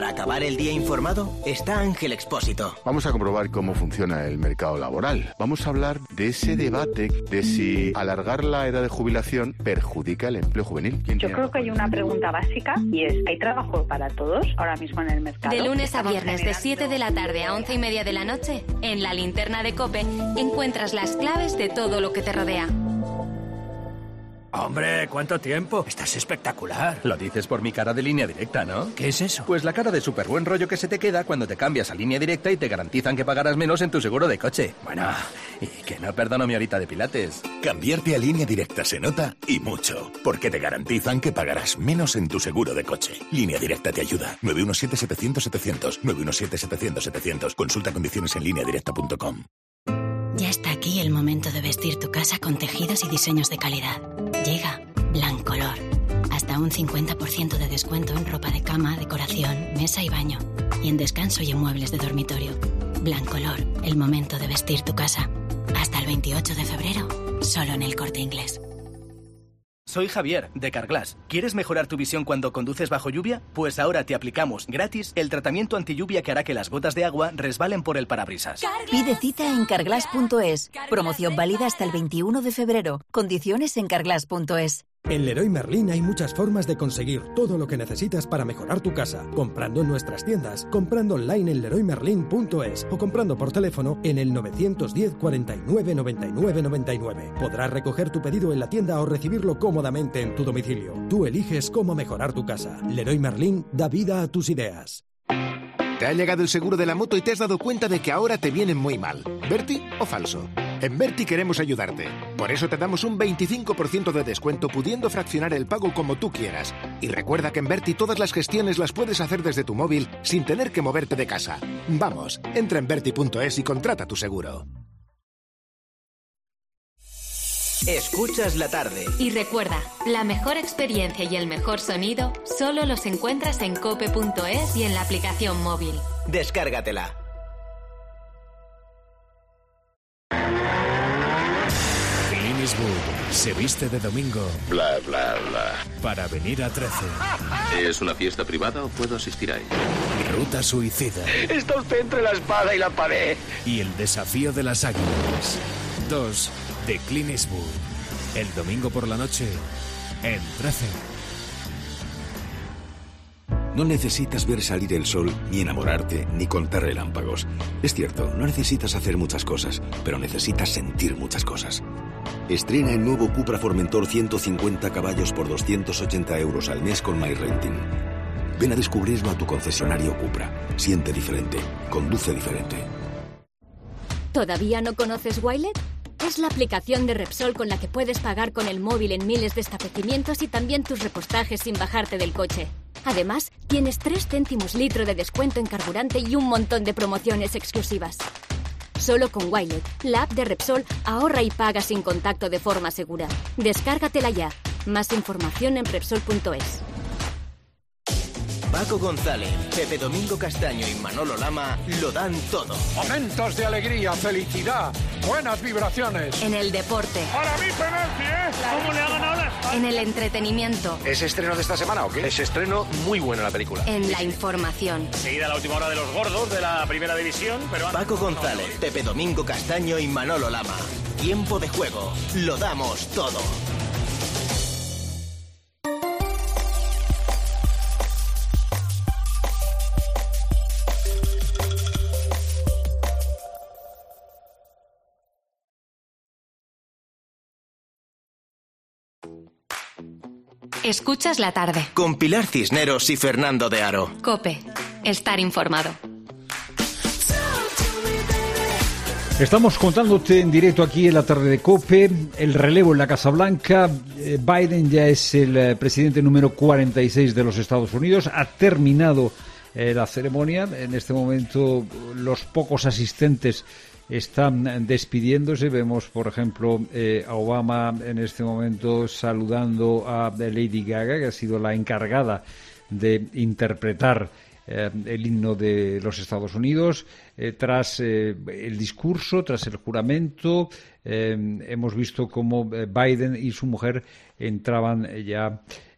Para acabar el día informado está Ángel Expósito. Vamos a comprobar cómo funciona el mercado laboral. Vamos a hablar de ese debate de si alargar la edad de jubilación perjudica el empleo juvenil. Yo creo que hay una pregunta básica y es, ¿hay trabajo para todos ahora mismo en el mercado? De lunes a viernes de siete de la tarde a once y media de la noche, en la linterna de COPE encuentras las claves de todo lo que te rodea. Hombre, ¿cuánto tiempo? Estás espectacular. Lo dices por mi cara de Línea Directa, ¿no? ¿Qué es eso? Pues la cara de súper buen rollo que se te queda cuando te cambias a Línea Directa y te garantizan que pagarás menos en tu seguro de coche. Bueno, y que no perdono mi horita de pilates. Cambiarte a Línea Directa se nota y mucho, porque te garantizan que pagarás menos en tu seguro de coche. Línea Directa te ayuda. nueve uno siete, setecientos, setecientos. nueve uno siete, setecientos, setecientos. Consulta condiciones en línea directa punto com. Ya está aquí el momento de vestir tu casa con tejidos y diseños de calidad. Llega Blancolor. Hasta un cincuenta por ciento de descuento en ropa de cama, decoración, mesa y baño. Y en descanso y en muebles de dormitorio. Blancolor, el momento de vestir tu casa. Hasta el veintiocho de febrero, solo en El Corte Inglés. Soy Javier, de Carglass. ¿Quieres mejorar tu visión cuando conduces bajo lluvia? Pues ahora te aplicamos gratis el tratamiento antilluvia que hará que las gotas de agua resbalen por el parabrisas. Pide cita en carglass punto es. Promoción válida hasta el veintiuno de febrero. Condiciones en carglass punto es. En Leroy Merlin hay muchas formas de conseguir todo lo que necesitas para mejorar tu casa. Comprando en nuestras tiendas, comprando online en leroy merlin punto es o comprando por teléfono en el nueve diez, cuarenta y nueve, noventa y nueve, noventa y nueve. Podrás recoger tu pedido en la tienda o recibirlo cómodamente en tu domicilio. Tú eliges cómo mejorar tu casa. Leroy Merlin da vida a tus ideas. Te ha llegado el seguro de la moto y te has dado cuenta de que ahora te vienen muy mal. ¿Berti o falso? En Berti queremos ayudarte. Por eso te damos un veinticinco por ciento de descuento pudiendo fraccionar el pago como tú quieras. Y recuerda que en Berti todas las gestiones las puedes hacer desde tu móvil sin tener que moverte de casa. Vamos, entra en berti punto es y contrata tu seguro. Escuchas la tarde. Y recuerda, la mejor experiencia y el mejor sonido solo los encuentras en cope punto es y en la aplicación móvil. Descárgatela. Clint Eastwood se viste de domingo. Bla, bla, bla. Para venir a trece. ¿Es una fiesta privada o puedo asistir a ella? Ruta suicida. Está usted entre la espada y la pared. Y el desafío de las águilas. Dos de Clint Eastwood. El domingo por la noche en trece. No necesitas ver salir el sol, ni enamorarte, ni contar relámpagos. Es cierto, no necesitas hacer muchas cosas, pero necesitas sentir muchas cosas. Estrena el nuevo Cupra Formentor ciento cincuenta caballos por doscientos ochenta euros al mes con MyRenting. Ven a descubrirlo a tu concesionario Cupra. Siente diferente, conduce diferente. ¿Todavía no conoces Wilet? Es la aplicación de Repsol con la que puedes pagar con el móvil en miles de establecimientos y también tus repostajes sin bajarte del coche. Además, tienes tres céntimos litro de descuento en carburante y un montón de promociones exclusivas. Solo con Wilet, la app de Repsol, ahorra y paga sin contacto de forma segura. Descárgatela ya. Más información en repsol punto es. Paco González, Pepe Domingo Castaño y Manolo Lama lo dan todo. Momentos de alegría, felicidad, buenas vibraciones. En el deporte. Para mí penalti, ¿eh? ¿Cómo le ha ganado la España? En el entretenimiento. ¿Es estreno de esta semana o qué? Es estreno muy bueno la película. En la información. Seguida la última hora de los gordos de la primera división, pero... Paco González, Pepe Domingo Castaño y Manolo Lama. Tiempo de juego. Lo damos todo. Escuchas la tarde. Con Pilar Cisneros y Fernando de Aro. COPE. Estar informado. Estamos contándote en directo aquí en la tarde de COPE el relevo en la Casa Blanca. Biden ya es el presidente número cuarenta y seis de los Estados Unidos. Ha terminado eh, la ceremonia. En este momento los pocos asistentes están despidiéndose. Vemos, por ejemplo, eh, a Obama en este momento saludando a Lady Gaga, que ha sido la encargada de interpretar eh, el himno de los Estados Unidos. Eh, tras eh, el discurso, tras el juramento, eh, hemos visto cómo Biden y su mujer entraban ya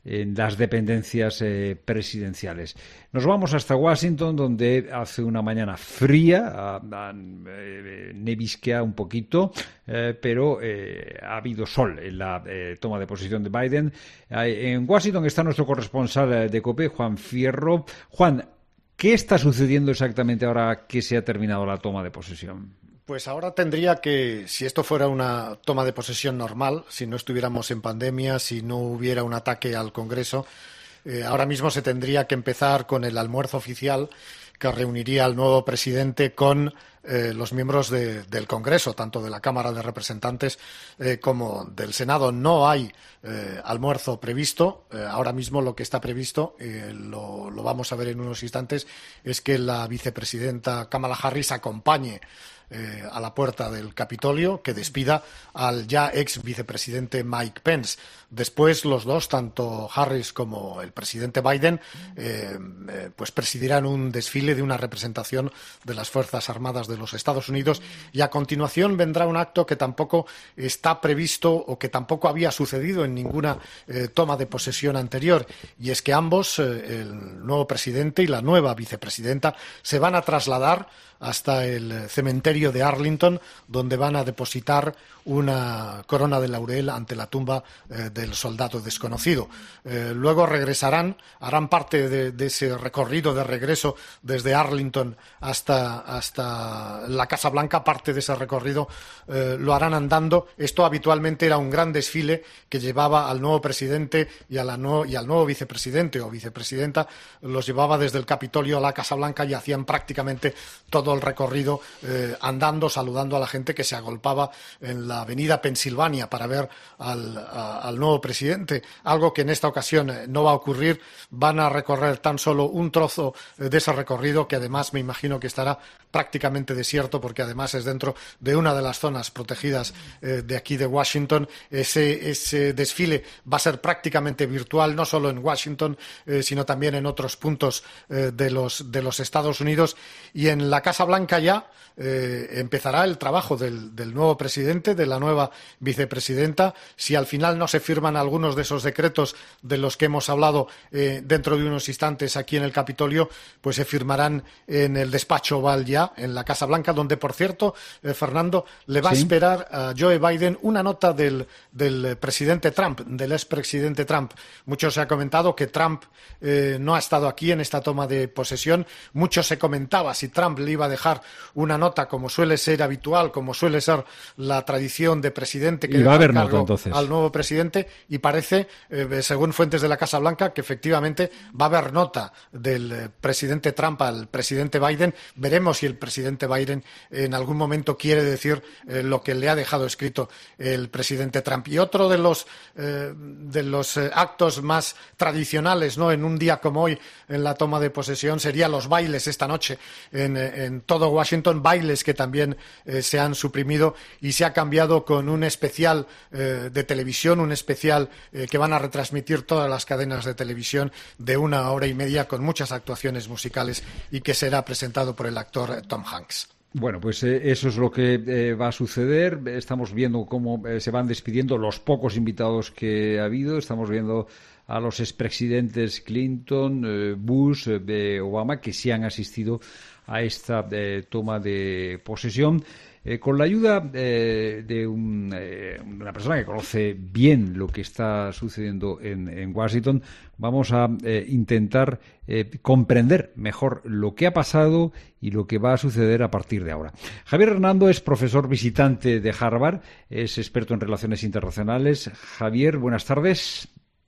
en las dependencias eh, presidenciales. Nos vamos hasta Washington, donde hace una mañana fría, a, a, eh, nevisquea un poquito, eh, pero eh, ha habido sol en la eh, toma de posesión de Biden. Eh, en Washington está nuestro corresponsal de COPE, Juan Fierro. Juan, ¿qué está sucediendo exactamente ahora que se ha terminado la toma de posesión? Pues ahora tendría que, si esto fuera una toma de posesión normal, si no estuviéramos en pandemia, si no hubiera un ataque al Congreso, eh, ahora mismo se tendría que empezar con el almuerzo oficial que reuniría al nuevo presidente con eh, los miembros de, del Congreso, tanto de la Cámara de Representantes eh, como del Senado. No hay eh, almuerzo previsto. Eh, ahora mismo lo que está previsto, eh, lo, lo vamos a ver en unos instantes, es que la vicepresidenta Kamala Harris acompañe Eh, a la puerta del Capitolio, que despida al ya ex vicepresidente Mike Pence. Después los dos, tanto Harris como el presidente Biden, eh, eh, pues presidirán un desfile de una representación de las Fuerzas Armadas de los Estados Unidos, y a continuación vendrá un acto que tampoco está previsto o que tampoco había sucedido en ninguna eh, toma de posesión anterior, y es que ambos, eh, el nuevo presidente y la nueva vicepresidenta, se van a trasladar hasta el cementerio de Arlington, donde van a depositar una corona de laurel ante la tumba eh, del soldado desconocido. Eh, luego regresarán, harán parte de, de ese recorrido de regreso desde Arlington hasta, hasta la Casa Blanca. Parte de ese recorrido eh, lo harán andando. Esto habitualmente era un gran desfile que llevaba al nuevo presidente y, a la no, y al nuevo vicepresidente o vicepresidenta, los llevaba desde el Capitolio a la Casa Blanca y hacían prácticamente todo el recorrido eh, andando, saludando a la gente que se agolpaba en la avenida Pensilvania para ver al, a, al nuevo presidente, algo que en esta ocasión no va a ocurrir. Van a recorrer tan solo un trozo de ese recorrido, que además me imagino que estará prácticamente desierto, porque además es dentro de una de las zonas protegidas eh, de aquí de Washington. Ese, ese desfile va a ser prácticamente virtual, no solo en Washington, eh, sino también en otros puntos eh, de los, de los Estados Unidos. Y en la Casa Blanca ya eh, empezará el trabajo del, del nuevo presidente, de la nueva vicepresidenta. Si al final no se firman algunos de esos decretos de los que hemos hablado eh, dentro de unos instantes aquí en el Capitolio, pues se firmarán en el despacho Oval ya, en la Casa Blanca, donde, por cierto, eh, Fernando, le va ¿Sí? a esperar a Joe Biden una nota del, del presidente Trump, del expresidente Trump. Mucho se ha comentado que Trump eh, no ha estado aquí en esta toma de posesión. Mucho se comentaba si Trump le iba a dejar una nota, como suele ser habitual, como suele ser la tradición de presidente que y va a haber cargo nota, entonces. al nuevo presidente, y parece, eh, según fuentes de la Casa Blanca, que efectivamente va a haber nota del eh, presidente Trump al presidente Biden. Veremos si el presidente Biden en algún momento quiere decir eh, lo que le ha dejado escrito el presidente Trump. Y otro de los eh, de los eh, actos más tradicionales, ¿no?, en un día como hoy, en la toma de posesión, serían los bailes esta noche en, en todo Washington, bailes que también eh, se han suprimido y se ha cambiado con un especial eh, de televisión, un especial eh, que van a retransmitir todas las cadenas de televisión de una hora y media, con muchas actuaciones musicales, y que será presentado por el actor Tom Hanks. Bueno, pues eh, eso es lo que eh, va a suceder. Estamos viendo cómo eh, se van despidiendo los pocos invitados que ha habido. Estamos viendo a los expresidentes Clinton, eh, Bush, eh, Obama, que sí han asistido a esta eh, toma de posesión. Eh, con la ayuda eh, de un, eh, una persona que conoce bien lo que está sucediendo en, en Washington, vamos a eh, intentar eh, comprender mejor lo que ha pasado y lo que va a suceder a partir de ahora. Javier Hernando es profesor visitante de Harvard, es experto en relaciones internacionales. Javier, buenas tardes.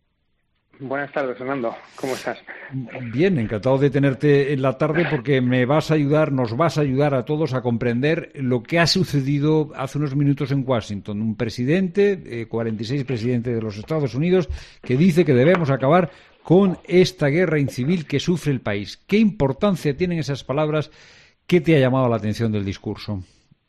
Buenas tardes, Fernando. ¿Cómo estás? Bien, encantado de tenerte en la tarde, porque me vas a ayudar, nos vas a ayudar a todos a comprender lo que ha sucedido hace unos minutos en Washington. Un presidente, eh, cuarenta y seis presidente de los Estados Unidos, que dice que debemos acabar con esta guerra incivil que sufre el país. ¿Qué importancia tienen esas palabras? ¿Qué te ha llamado la atención del discurso?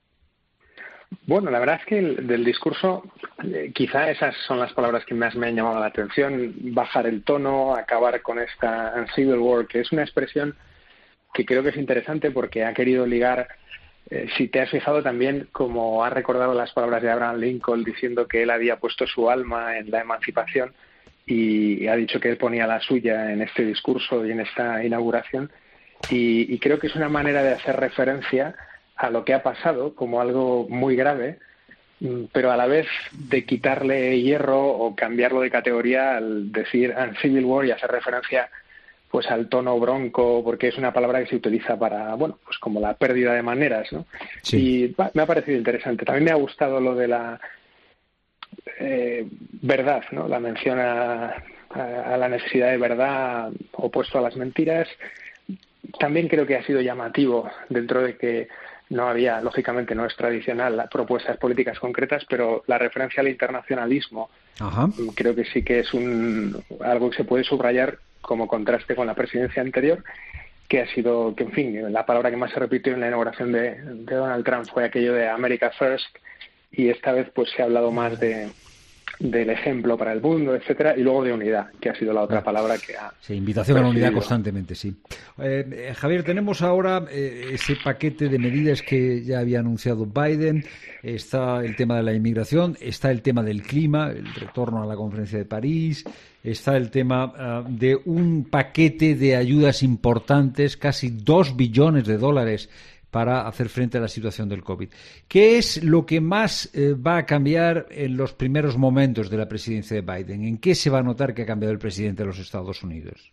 Bueno, la verdad es que el, del discurso, eh, quizá esas son las palabras que más me han llamado la atención. Bajar el tono, acabar con esta civil war, que es una expresión que creo que es interesante porque ha querido ligar, eh, si te has fijado también, como ha recordado las palabras de Abraham Lincoln diciendo que él había puesto su alma en la emancipación, y ha dicho que él ponía la suya en este discurso y en esta inauguración, y, y creo que es una manera de hacer referencia a lo que ha pasado como algo muy grave, pero a la vez de quitarle hierro o cambiarlo de categoría al decir Uncivil War y hacer referencia pues al tono bronco, porque es una palabra que se utiliza para, bueno, pues como la pérdida de maneras, ¿no? Sí. Y bah, me ha parecido interesante. También me ha gustado lo de la eh, verdad, ¿no? La mención a, a, a la necesidad de verdad opuesto a las mentiras. También creo que ha sido llamativo, dentro de que no había, lógicamente no es tradicional, propuestas políticas concretas, pero la referencia al internacionalismo, Ajá. creo que sí que es un algo que se puede subrayar como contraste con la presidencia anterior, que ha sido, que en fin, la palabra que más se repitió en la inauguración de, de Donald Trump fue aquello de America First, y esta vez pues se ha hablado más de del ejemplo para el mundo, etcétera, y luego de unidad, que ha sido la otra palabra que ha... Sí, invitación a la unidad constantemente, sí. Eh, Javier, tenemos ahora eh, ese paquete de medidas que ya había anunciado Biden. Está el tema de la inmigración, está el tema del clima, el retorno a la conferencia de París, está el tema uh, de un paquete de ayudas importantes, casi dos billones de dólares para hacer frente a la situación del COVID. ¿Qué es lo que más eh, va a cambiar en los primeros momentos de la presidencia de Biden? ¿En qué se va a notar que ha cambiado el presidente de los Estados Unidos?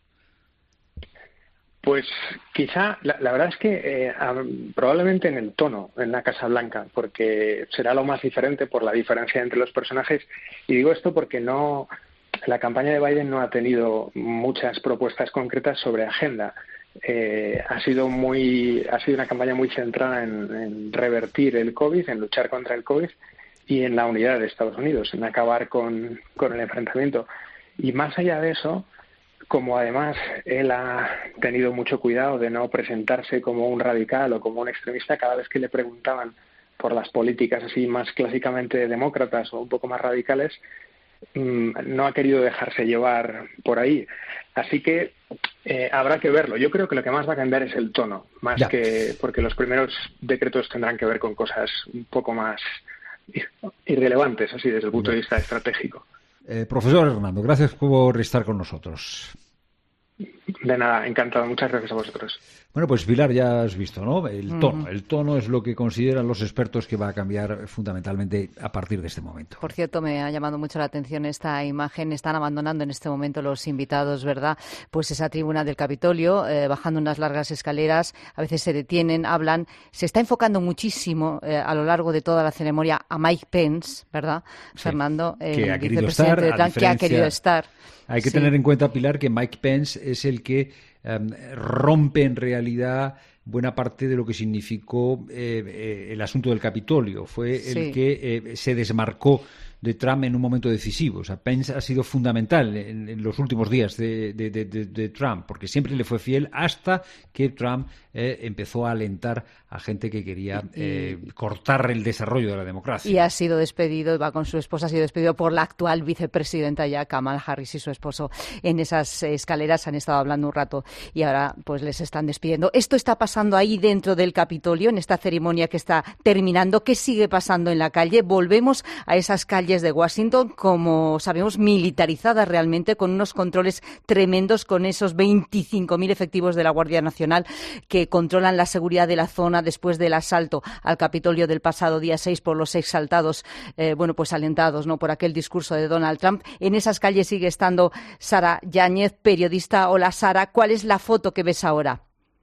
Pues quizá, la, la verdad es que eh, probablemente en el tono en la Casa Blanca, porque será lo más diferente por la diferencia entre los personajes. Y digo esto porque no, la campaña de Biden no ha tenido muchas propuestas concretas sobre agenda. Eh, ha sido muy ha sido una campaña muy centrada en, en revertir el COVID, en luchar contra el COVID y en la unidad de Estados Unidos, en acabar con, con el enfrentamiento. Y más allá de eso, como además él ha tenido mucho cuidado de no presentarse como un radical o como un extremista, cada vez que le preguntaban por las políticas así más clásicamente demócratas o un poco más radicales, no ha querido dejarse llevar por ahí. Así que eh, habrá que verlo. Yo creo que lo que más va a cambiar es el tono, más ya. que porque los primeros decretos tendrán que ver con cosas un poco más irrelevantes, así desde el punto ya. de vista estratégico. Eh, profesor Hernando, gracias por estar con nosotros. De nada, encantado. Muchas gracias a vosotros. Bueno, pues Pilar, ya has visto, ¿no? El tono. Mm. El tono es lo que consideran los expertos que va a cambiar fundamentalmente a partir de este momento. Por cierto, me ha llamado mucho la atención esta imagen. Están abandonando en este momento los invitados, ¿verdad? Pues esa tribuna del Capitolio, eh, bajando unas largas escaleras. A veces se detienen, hablan. Se está enfocando muchísimo eh, a lo largo de toda la ceremonia a Mike Pence, ¿verdad, sí, Fernando? El que ha querido vicepresidente estar, de Trump, que ha querido estar. Hay que sí. tener en cuenta, Pilar, que Mike Pence es el que um, rompe en realidad buena parte de lo que significó eh, eh, el asunto del Capitolio. Fue sí. el que eh, se desmarcó de Trump en un momento decisivo. O sea, Pence ha sido fundamental en, en los últimos días de, de, de, de, de Trump, porque siempre le fue fiel hasta que Trump eh, empezó a alentar a gente que quería eh, cortar el desarrollo de la democracia. Y ha sido despedido, va con su esposa, ha sido despedido por la actual vicepresidenta ya, Kamala Harris, y su esposo en esas escaleras han estado hablando un rato y ahora pues les están despidiendo. Esto está pasando ahí dentro del Capitolio, en esta ceremonia que está terminando. ¿Qué sigue pasando en la calle? Volvemos a esas calles de Washington, como sabemos, militarizadas realmente, con unos controles tremendos, con esos veinticinco mil efectivos de la Guardia Nacional que controlan la seguridad de la zona después del asalto al Capitolio del pasado día seis por los exaltados, eh, bueno, pues alentados, ¿no?, por aquel discurso de Donald Trump. En esas calles sigue estando Sara Yáñez, periodista. Hola, Sara, ¿cuál es la foto que ves ahora?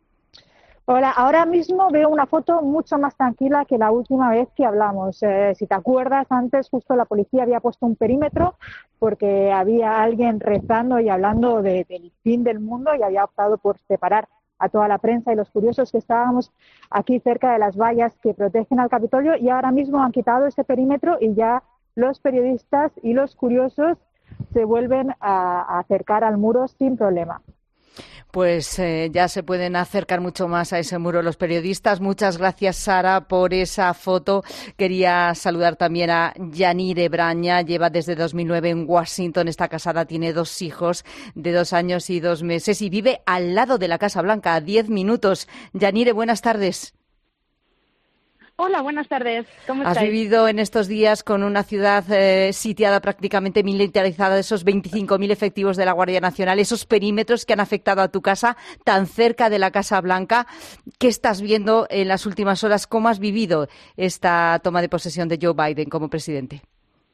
Hola, ahora mismo veo una foto mucho más tranquila que la última vez que hablamos. Eh, si te acuerdas, antes justo la policía había puesto un perímetro porque había alguien rezando y hablando de, del fin del mundo y había optado por separar a toda la prensa y los curiosos que estábamos aquí cerca de las vallas que protegen al Capitolio, y ahora mismo han quitado ese perímetro y ya los periodistas y los curiosos se vuelven a, a acercar al muro sin problema. Pues eh, ya se pueden acercar mucho más a ese muro los periodistas. Muchas gracias, Sara, por esa foto. Quería saludar también a Yanire Braña. Lleva desde dos mil nueve en Washington. Está casada, tiene dos hijos de dos años y dos meses y vive al lado de la Casa Blanca, a diez minutos. Yanire, buenas tardes. Hola, buenas tardes. ¿Cómo Has estáis? vivido en estos días con una ciudad eh, sitiada, prácticamente militarizada, esos veinticinco mil efectivos de la Guardia Nacional, esos perímetros que han afectado a tu casa, tan cerca de la Casa Blanca. ¿Qué estás viendo en las últimas horas? ¿Cómo has vivido esta toma de posesión de Joe Biden como presidente?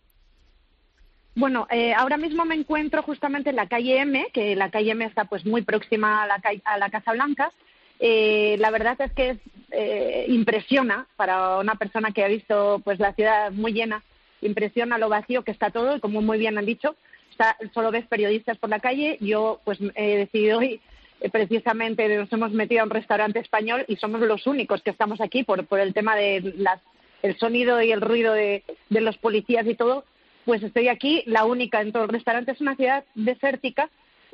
Bueno, eh, ahora mismo me encuentro justamente en la calle M, que la calle M está pues muy próxima a la, a la Casa Blanca. Eh, la verdad es que es, eh, impresiona para una persona que ha visto pues la ciudad muy llena, impresiona lo vacío que está todo, y como muy bien han dicho, está, solo ves periodistas por la calle. Yo pues he decidido hoy, eh, precisamente nos hemos metido a un restaurante español y somos los únicos que estamos aquí por, por el tema de las, el sonido y el ruido de, de los policías y todo. Pues estoy aquí, la única en todo el restaurante. Es una ciudad desértica,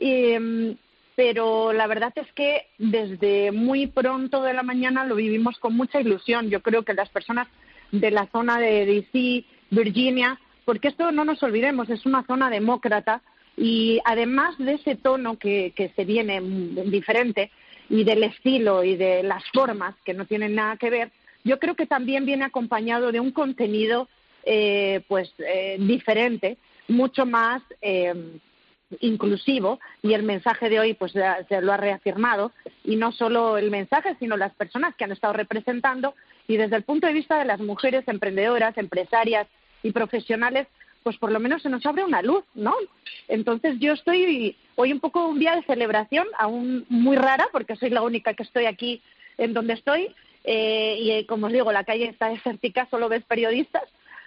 y, pero la verdad es que desde muy pronto de la mañana lo vivimos con mucha ilusión. Yo creo que las personas de la zona de D C, Virginia, porque esto no nos olvidemos, es una zona demócrata, y además de ese tono que, que se viene diferente, y del estilo y de las formas que no tienen nada que ver, yo creo que también viene acompañado de un contenido eh, pues eh, diferente, mucho más eh, inclusivo, y el mensaje de hoy pues se lo ha reafirmado, y no solo el mensaje sino las personas que han estado representando, y desde el punto de vista de las mujeres emprendedoras, empresarias y profesionales, pues por lo menos se nos abre una luz, ¿no? Entonces yo estoy hoy un poco un día de celebración, aún muy rara porque soy la única que estoy aquí en donde estoy, eh, y como os digo, la calle está desértica, solo ves periodistas,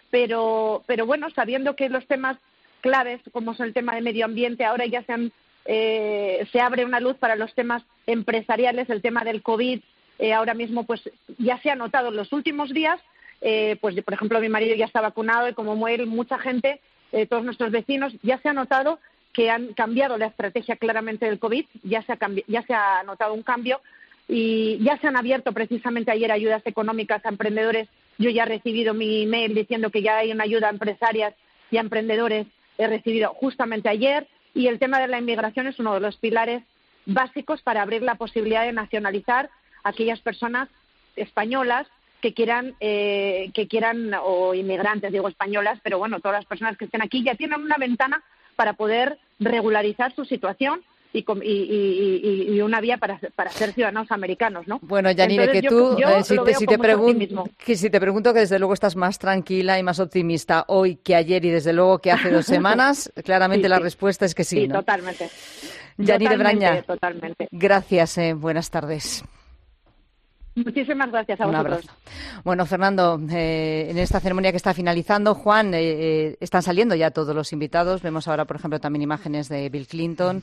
pero pero bueno, sabiendo que los temas claves, como son el tema de medio ambiente, ahora ya se, han, eh, se abre una luz para los temas empresariales, el tema del COVID, eh, ahora mismo pues ya se ha notado en los últimos días, eh, pues por ejemplo mi marido ya está vacunado, y como él, mucha gente, eh, todos nuestros vecinos, ya se ha notado que han cambiado la estrategia claramente del COVID, ya se ha, cambi- ya se ha notado un cambio, y ya se han abierto precisamente ayer ayudas económicas a emprendedores. Yo ya he recibido mi email diciendo que ya hay una ayuda a empresarias y a emprendedores, he recibido justamente ayer, y el tema de la inmigración es uno de los pilares básicos para abrir la posibilidad de nacionalizar a aquellas personas españolas que quieran, eh, que quieran, o inmigrantes, digo españolas, pero bueno, todas las personas que estén aquí ya tienen una ventana para poder regularizar su situación y, y, y, y una vía para, para ser ciudadanos americanos, ¿no? Bueno, Yanire, Entonces, que yo, tú, yo eh, si, lo te, veo si, con te mucho pregun- optimismo. que si te pregunto, que desde luego estás más tranquila y más optimista hoy que ayer, y desde luego que hace dos semanas, claramente Sí, la sí. respuesta es que sí, Sí, ¿no? totalmente. Yanire Totalmente, Braña, totalmente. gracias, eh, buenas tardes. Muchísimas gracias a Un vosotros. abrazo. Bueno, Fernando, eh, en esta ceremonia que está finalizando, Juan, eh, eh, están saliendo ya todos los invitados. Vemos ahora, por ejemplo, también imágenes de Bill Clinton,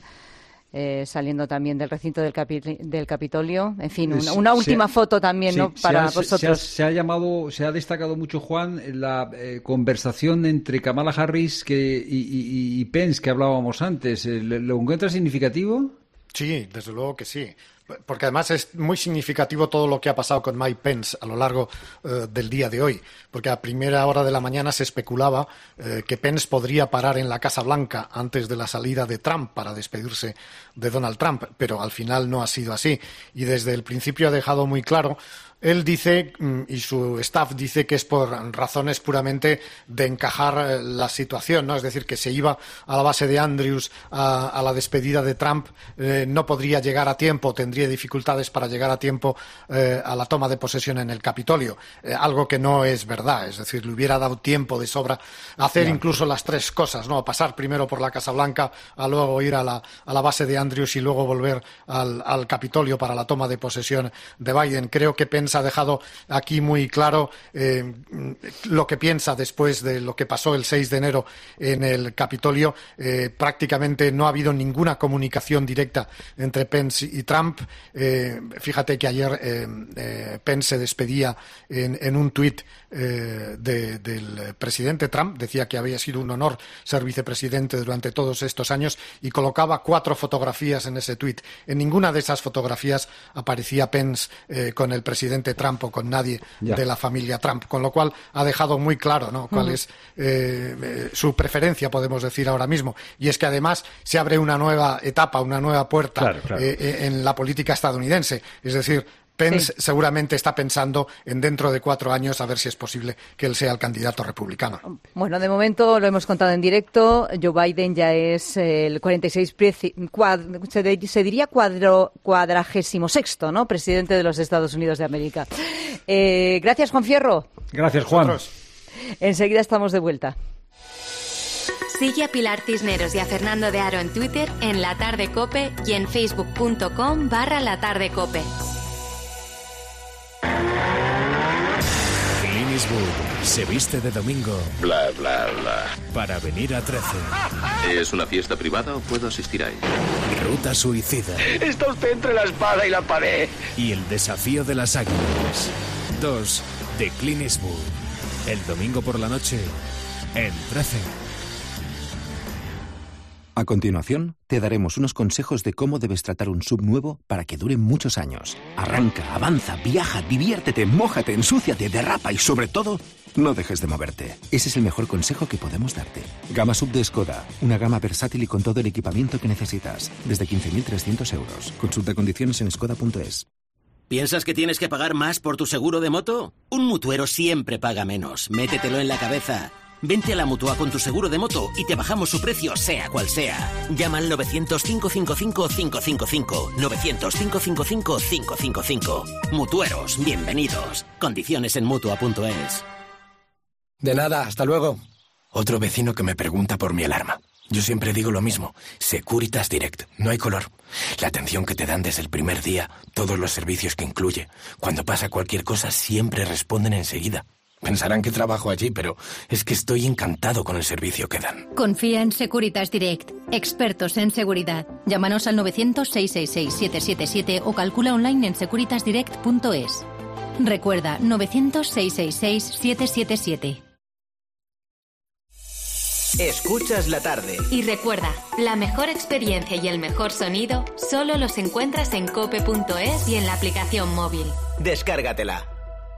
eh, saliendo también del recinto del, capi- del Capitolio. En fin, una, una Se- última foto también, sí, ¿no? se Para ha- se- vosotros. Se ha, se ha llamado, se ha destacado mucho, Juan, la eh, conversación entre Kamala Harris que, y, y, y Pence que hablábamos antes. ¿Lo, lo encuentras significativo? Sí, desde luego que sí. Porque además es muy significativo todo lo que ha pasado con Mike Pence a lo largo eh, del día de hoy. Porque a primera hora de la mañana se especulaba eh, que Pence podría parar en la Casa Blanca antes de la salida de Trump para despedirse de Donald Trump. Pero al final no ha sido así. Y desde el principio ha dejado muy claro. Él dice, y su staff dice, que es por razones puramente de encajar la situación, ¿no? Es decir, que se iba a la base de Andrews a, a la despedida de Trump, eh, no podría llegar a tiempo, tendría dificultades para llegar a tiempo eh, a la toma de posesión en el Capitolio, eh, algo que no es verdad. Es decir, le hubiera dado tiempo de sobra a hacer Claro. incluso las tres cosas, ¿no? A pasar primero por la Casa Blanca, a luego ir a la, a la base de Andrews y luego volver al, al Capitolio para la toma de posesión de Biden. Creo que Pence ha dejado aquí muy claro eh, lo que piensa después de lo que pasó el seis de enero en el Capitolio. Eh, prácticamente no ha habido ninguna comunicación directa entre Pence y Trump. Eh, fíjate que ayer eh, eh, Pence se despedía en, en un tuit eh, de, del presidente Trump. Decía que había sido un honor ser vicepresidente durante todos estos años y colocaba cuatro fotografías en ese tuit. En ninguna de esas fotografías aparecía Pence eh, con el presidente Trump o con nadie Ya. de la familia Trump, con lo cual ha dejado muy claro, ¿no?, cuál Ujú. es eh, eh, su preferencia, podemos decir ahora mismo, y es que además se abre una nueva etapa, una nueva puerta Claro, claro. eh, eh, en la política estadounidense, es decir, Pence Sí. seguramente está pensando en dentro de cuatro años a ver si es posible que él sea el candidato republicano. Bueno, de momento lo hemos contado en directo. Joe Biden ya es el cuarenta y seis, preci- cuad- se, de- se diría cuadro, cuadragésimo sexto, ¿no? Presidente de los Estados Unidos de América. Eh, gracias, Juan Fierro. Gracias, Juan. Nosotros. Enseguida estamos de vuelta. Sigue a Pilar Cisneros y a Fernando de Aro en Twitter, en La Tarde Cope y en facebook.com barra La Tarde Cope. Clint Eastwood se viste de domingo Bla, bla, bla. para venir a trece. ¿Es una fiesta privada o puedo asistir a ella? Ruta suicida Está usted entre la espada y la pared. y el desafío de las águilas. Dos de Clint Eastwood. El domingo por la noche en trece. A continuación, te daremos unos consejos de cómo debes tratar un sub nuevo para que dure muchos años. Arranca, avanza, viaja, diviértete, mójate, ensúciate, derrapa y, sobre todo, no dejes de moverte. Ese es el mejor consejo que podemos darte. Gama sub de Skoda. Una gama versátil y con todo el equipamiento que necesitas. Desde quince mil trescientos euros. Consulta condiciones en skoda punto es. ¿Piensas que tienes que pagar más por tu seguro de moto? Un mutuero siempre paga menos. Métetelo en la cabeza. Vente a la Mutua con tu seguro de moto y te bajamos su precio, sea cual sea. Llama al novecientos, cinco cinco cinco, cinco cinco cinco. novecientos, cinco cinco cinco, cinco cinco cinco. Mutueros, bienvenidos. Condiciones en Mutua punto es. De nada, hasta luego. Otro vecino que me pregunta por mi alarma. Yo siempre digo lo mismo. Securitas Direct. No hay color. La atención que te dan desde el primer día, todos los servicios que incluye. Cuando pasa cualquier cosa, siempre responden enseguida. Pensarán que trabajo allí, pero es que estoy encantado con el servicio que dan. Confía en Securitas Direct, expertos en seguridad. Llámanos al novecientos, seiscientos sesenta y seis, siete siete siete o calcula online en securitas direct punto es. Recuerda, novecientos, seiscientos sesenta y seis, siete siete siete. Escuchas la tarde. Y recuerda, la mejor experiencia y el mejor sonido solo los encuentras en cope punto es y en la aplicación móvil. Descárgatela.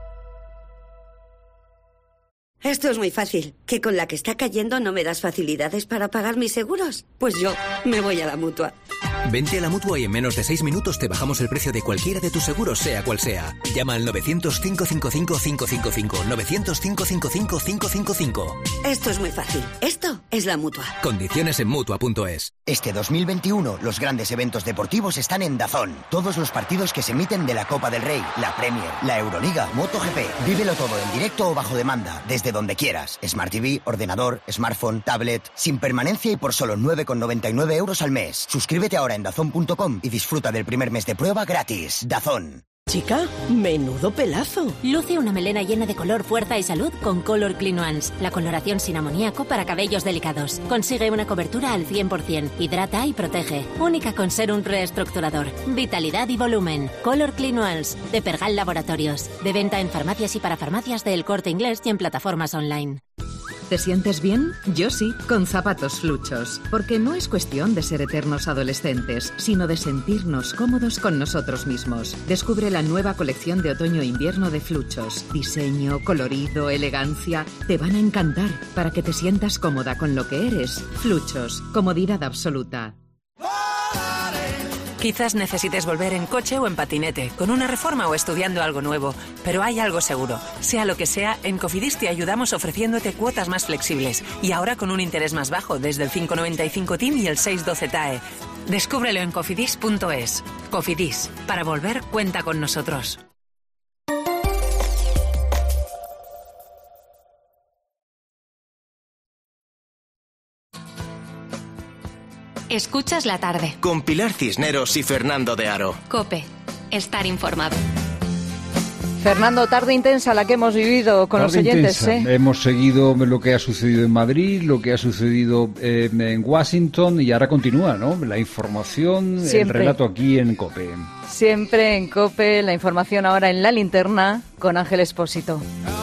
Esto es muy fácil. ¿Que con la que está cayendo no me das facilidades para pagar mis seguros? Pues yo me voy a la Mutua. Vente a la Mutua y en menos de seis minutos te bajamos el precio de cualquiera de tus seguros, sea cual sea. Llama al novecientos, cinco cinco cinco, cinco cinco cinco. novecientos, cinco cinco cinco, cinco cinco cinco. Esto es muy fácil. Esto es la Mutua. Condiciones en Mutua punto es. Este dos mil veintiuno, los grandes eventos deportivos están en DAZN. Todos los partidos que se emiten de la Copa del Rey, la Premier, la Euroliga, MotoGP. Vívelo todo en directo o bajo demanda, desde donde quieras. Smart T V, ordenador, smartphone, tablet, sin permanencia y por solo nueve con noventa y nueve euros al mes. Suscríbete ahora en dazn punto com y disfruta del primer mes de prueba gratis. DAZN. Chica, menudo pelazo. Luce una melena llena de color, fuerza y salud con Color Clean Ones, la coloración sin amoníaco para cabellos delicados. Consigue una cobertura al cien por ciento, hidrata y protege. Única con ser un reestructurador, vitalidad y volumen. Color Clean Ones, de Pergal Laboratorios. De venta en farmacias y para farmacias de El Corte Inglés y en plataformas online. ¿Te sientes bien? Yo sí, con zapatos Fluchos. Porque no es cuestión de ser eternos adolescentes, sino de sentirnos cómodos con nosotros mismos. Descubre la nueva colección de otoño-invierno de Fluchos. Diseño, colorido, elegancia. Te van a encantar para que te sientas cómoda con lo que eres. Fluchos, comodidad absoluta. Quizás necesites volver en coche o en patinete, con una reforma o estudiando algo nuevo, pero hay algo seguro. Sea lo que sea, en Cofidis te ayudamos ofreciéndote cuotas más flexibles y ahora con un interés más bajo, desde el cinco noventa y cinco T I M y el seis doce T A E. Descúbrelo en cofidis punto es. Cofidis, para volver cuenta con nosotros. Escuchas la tarde. Con Pilar Cisneros y Fernando de Aro. Cope, estar informado. Fernando, tarde intensa la que hemos vivido con tarde los oyentes. Intensa. ¿eh? Hemos seguido lo que ha sucedido en Madrid, lo que ha sucedido eh, en Washington y ahora continúa, ¿no? La información, Siempre. el relato aquí en COPE. Siempre en COPE, la información ahora en La Linterna con Ángel Expósito.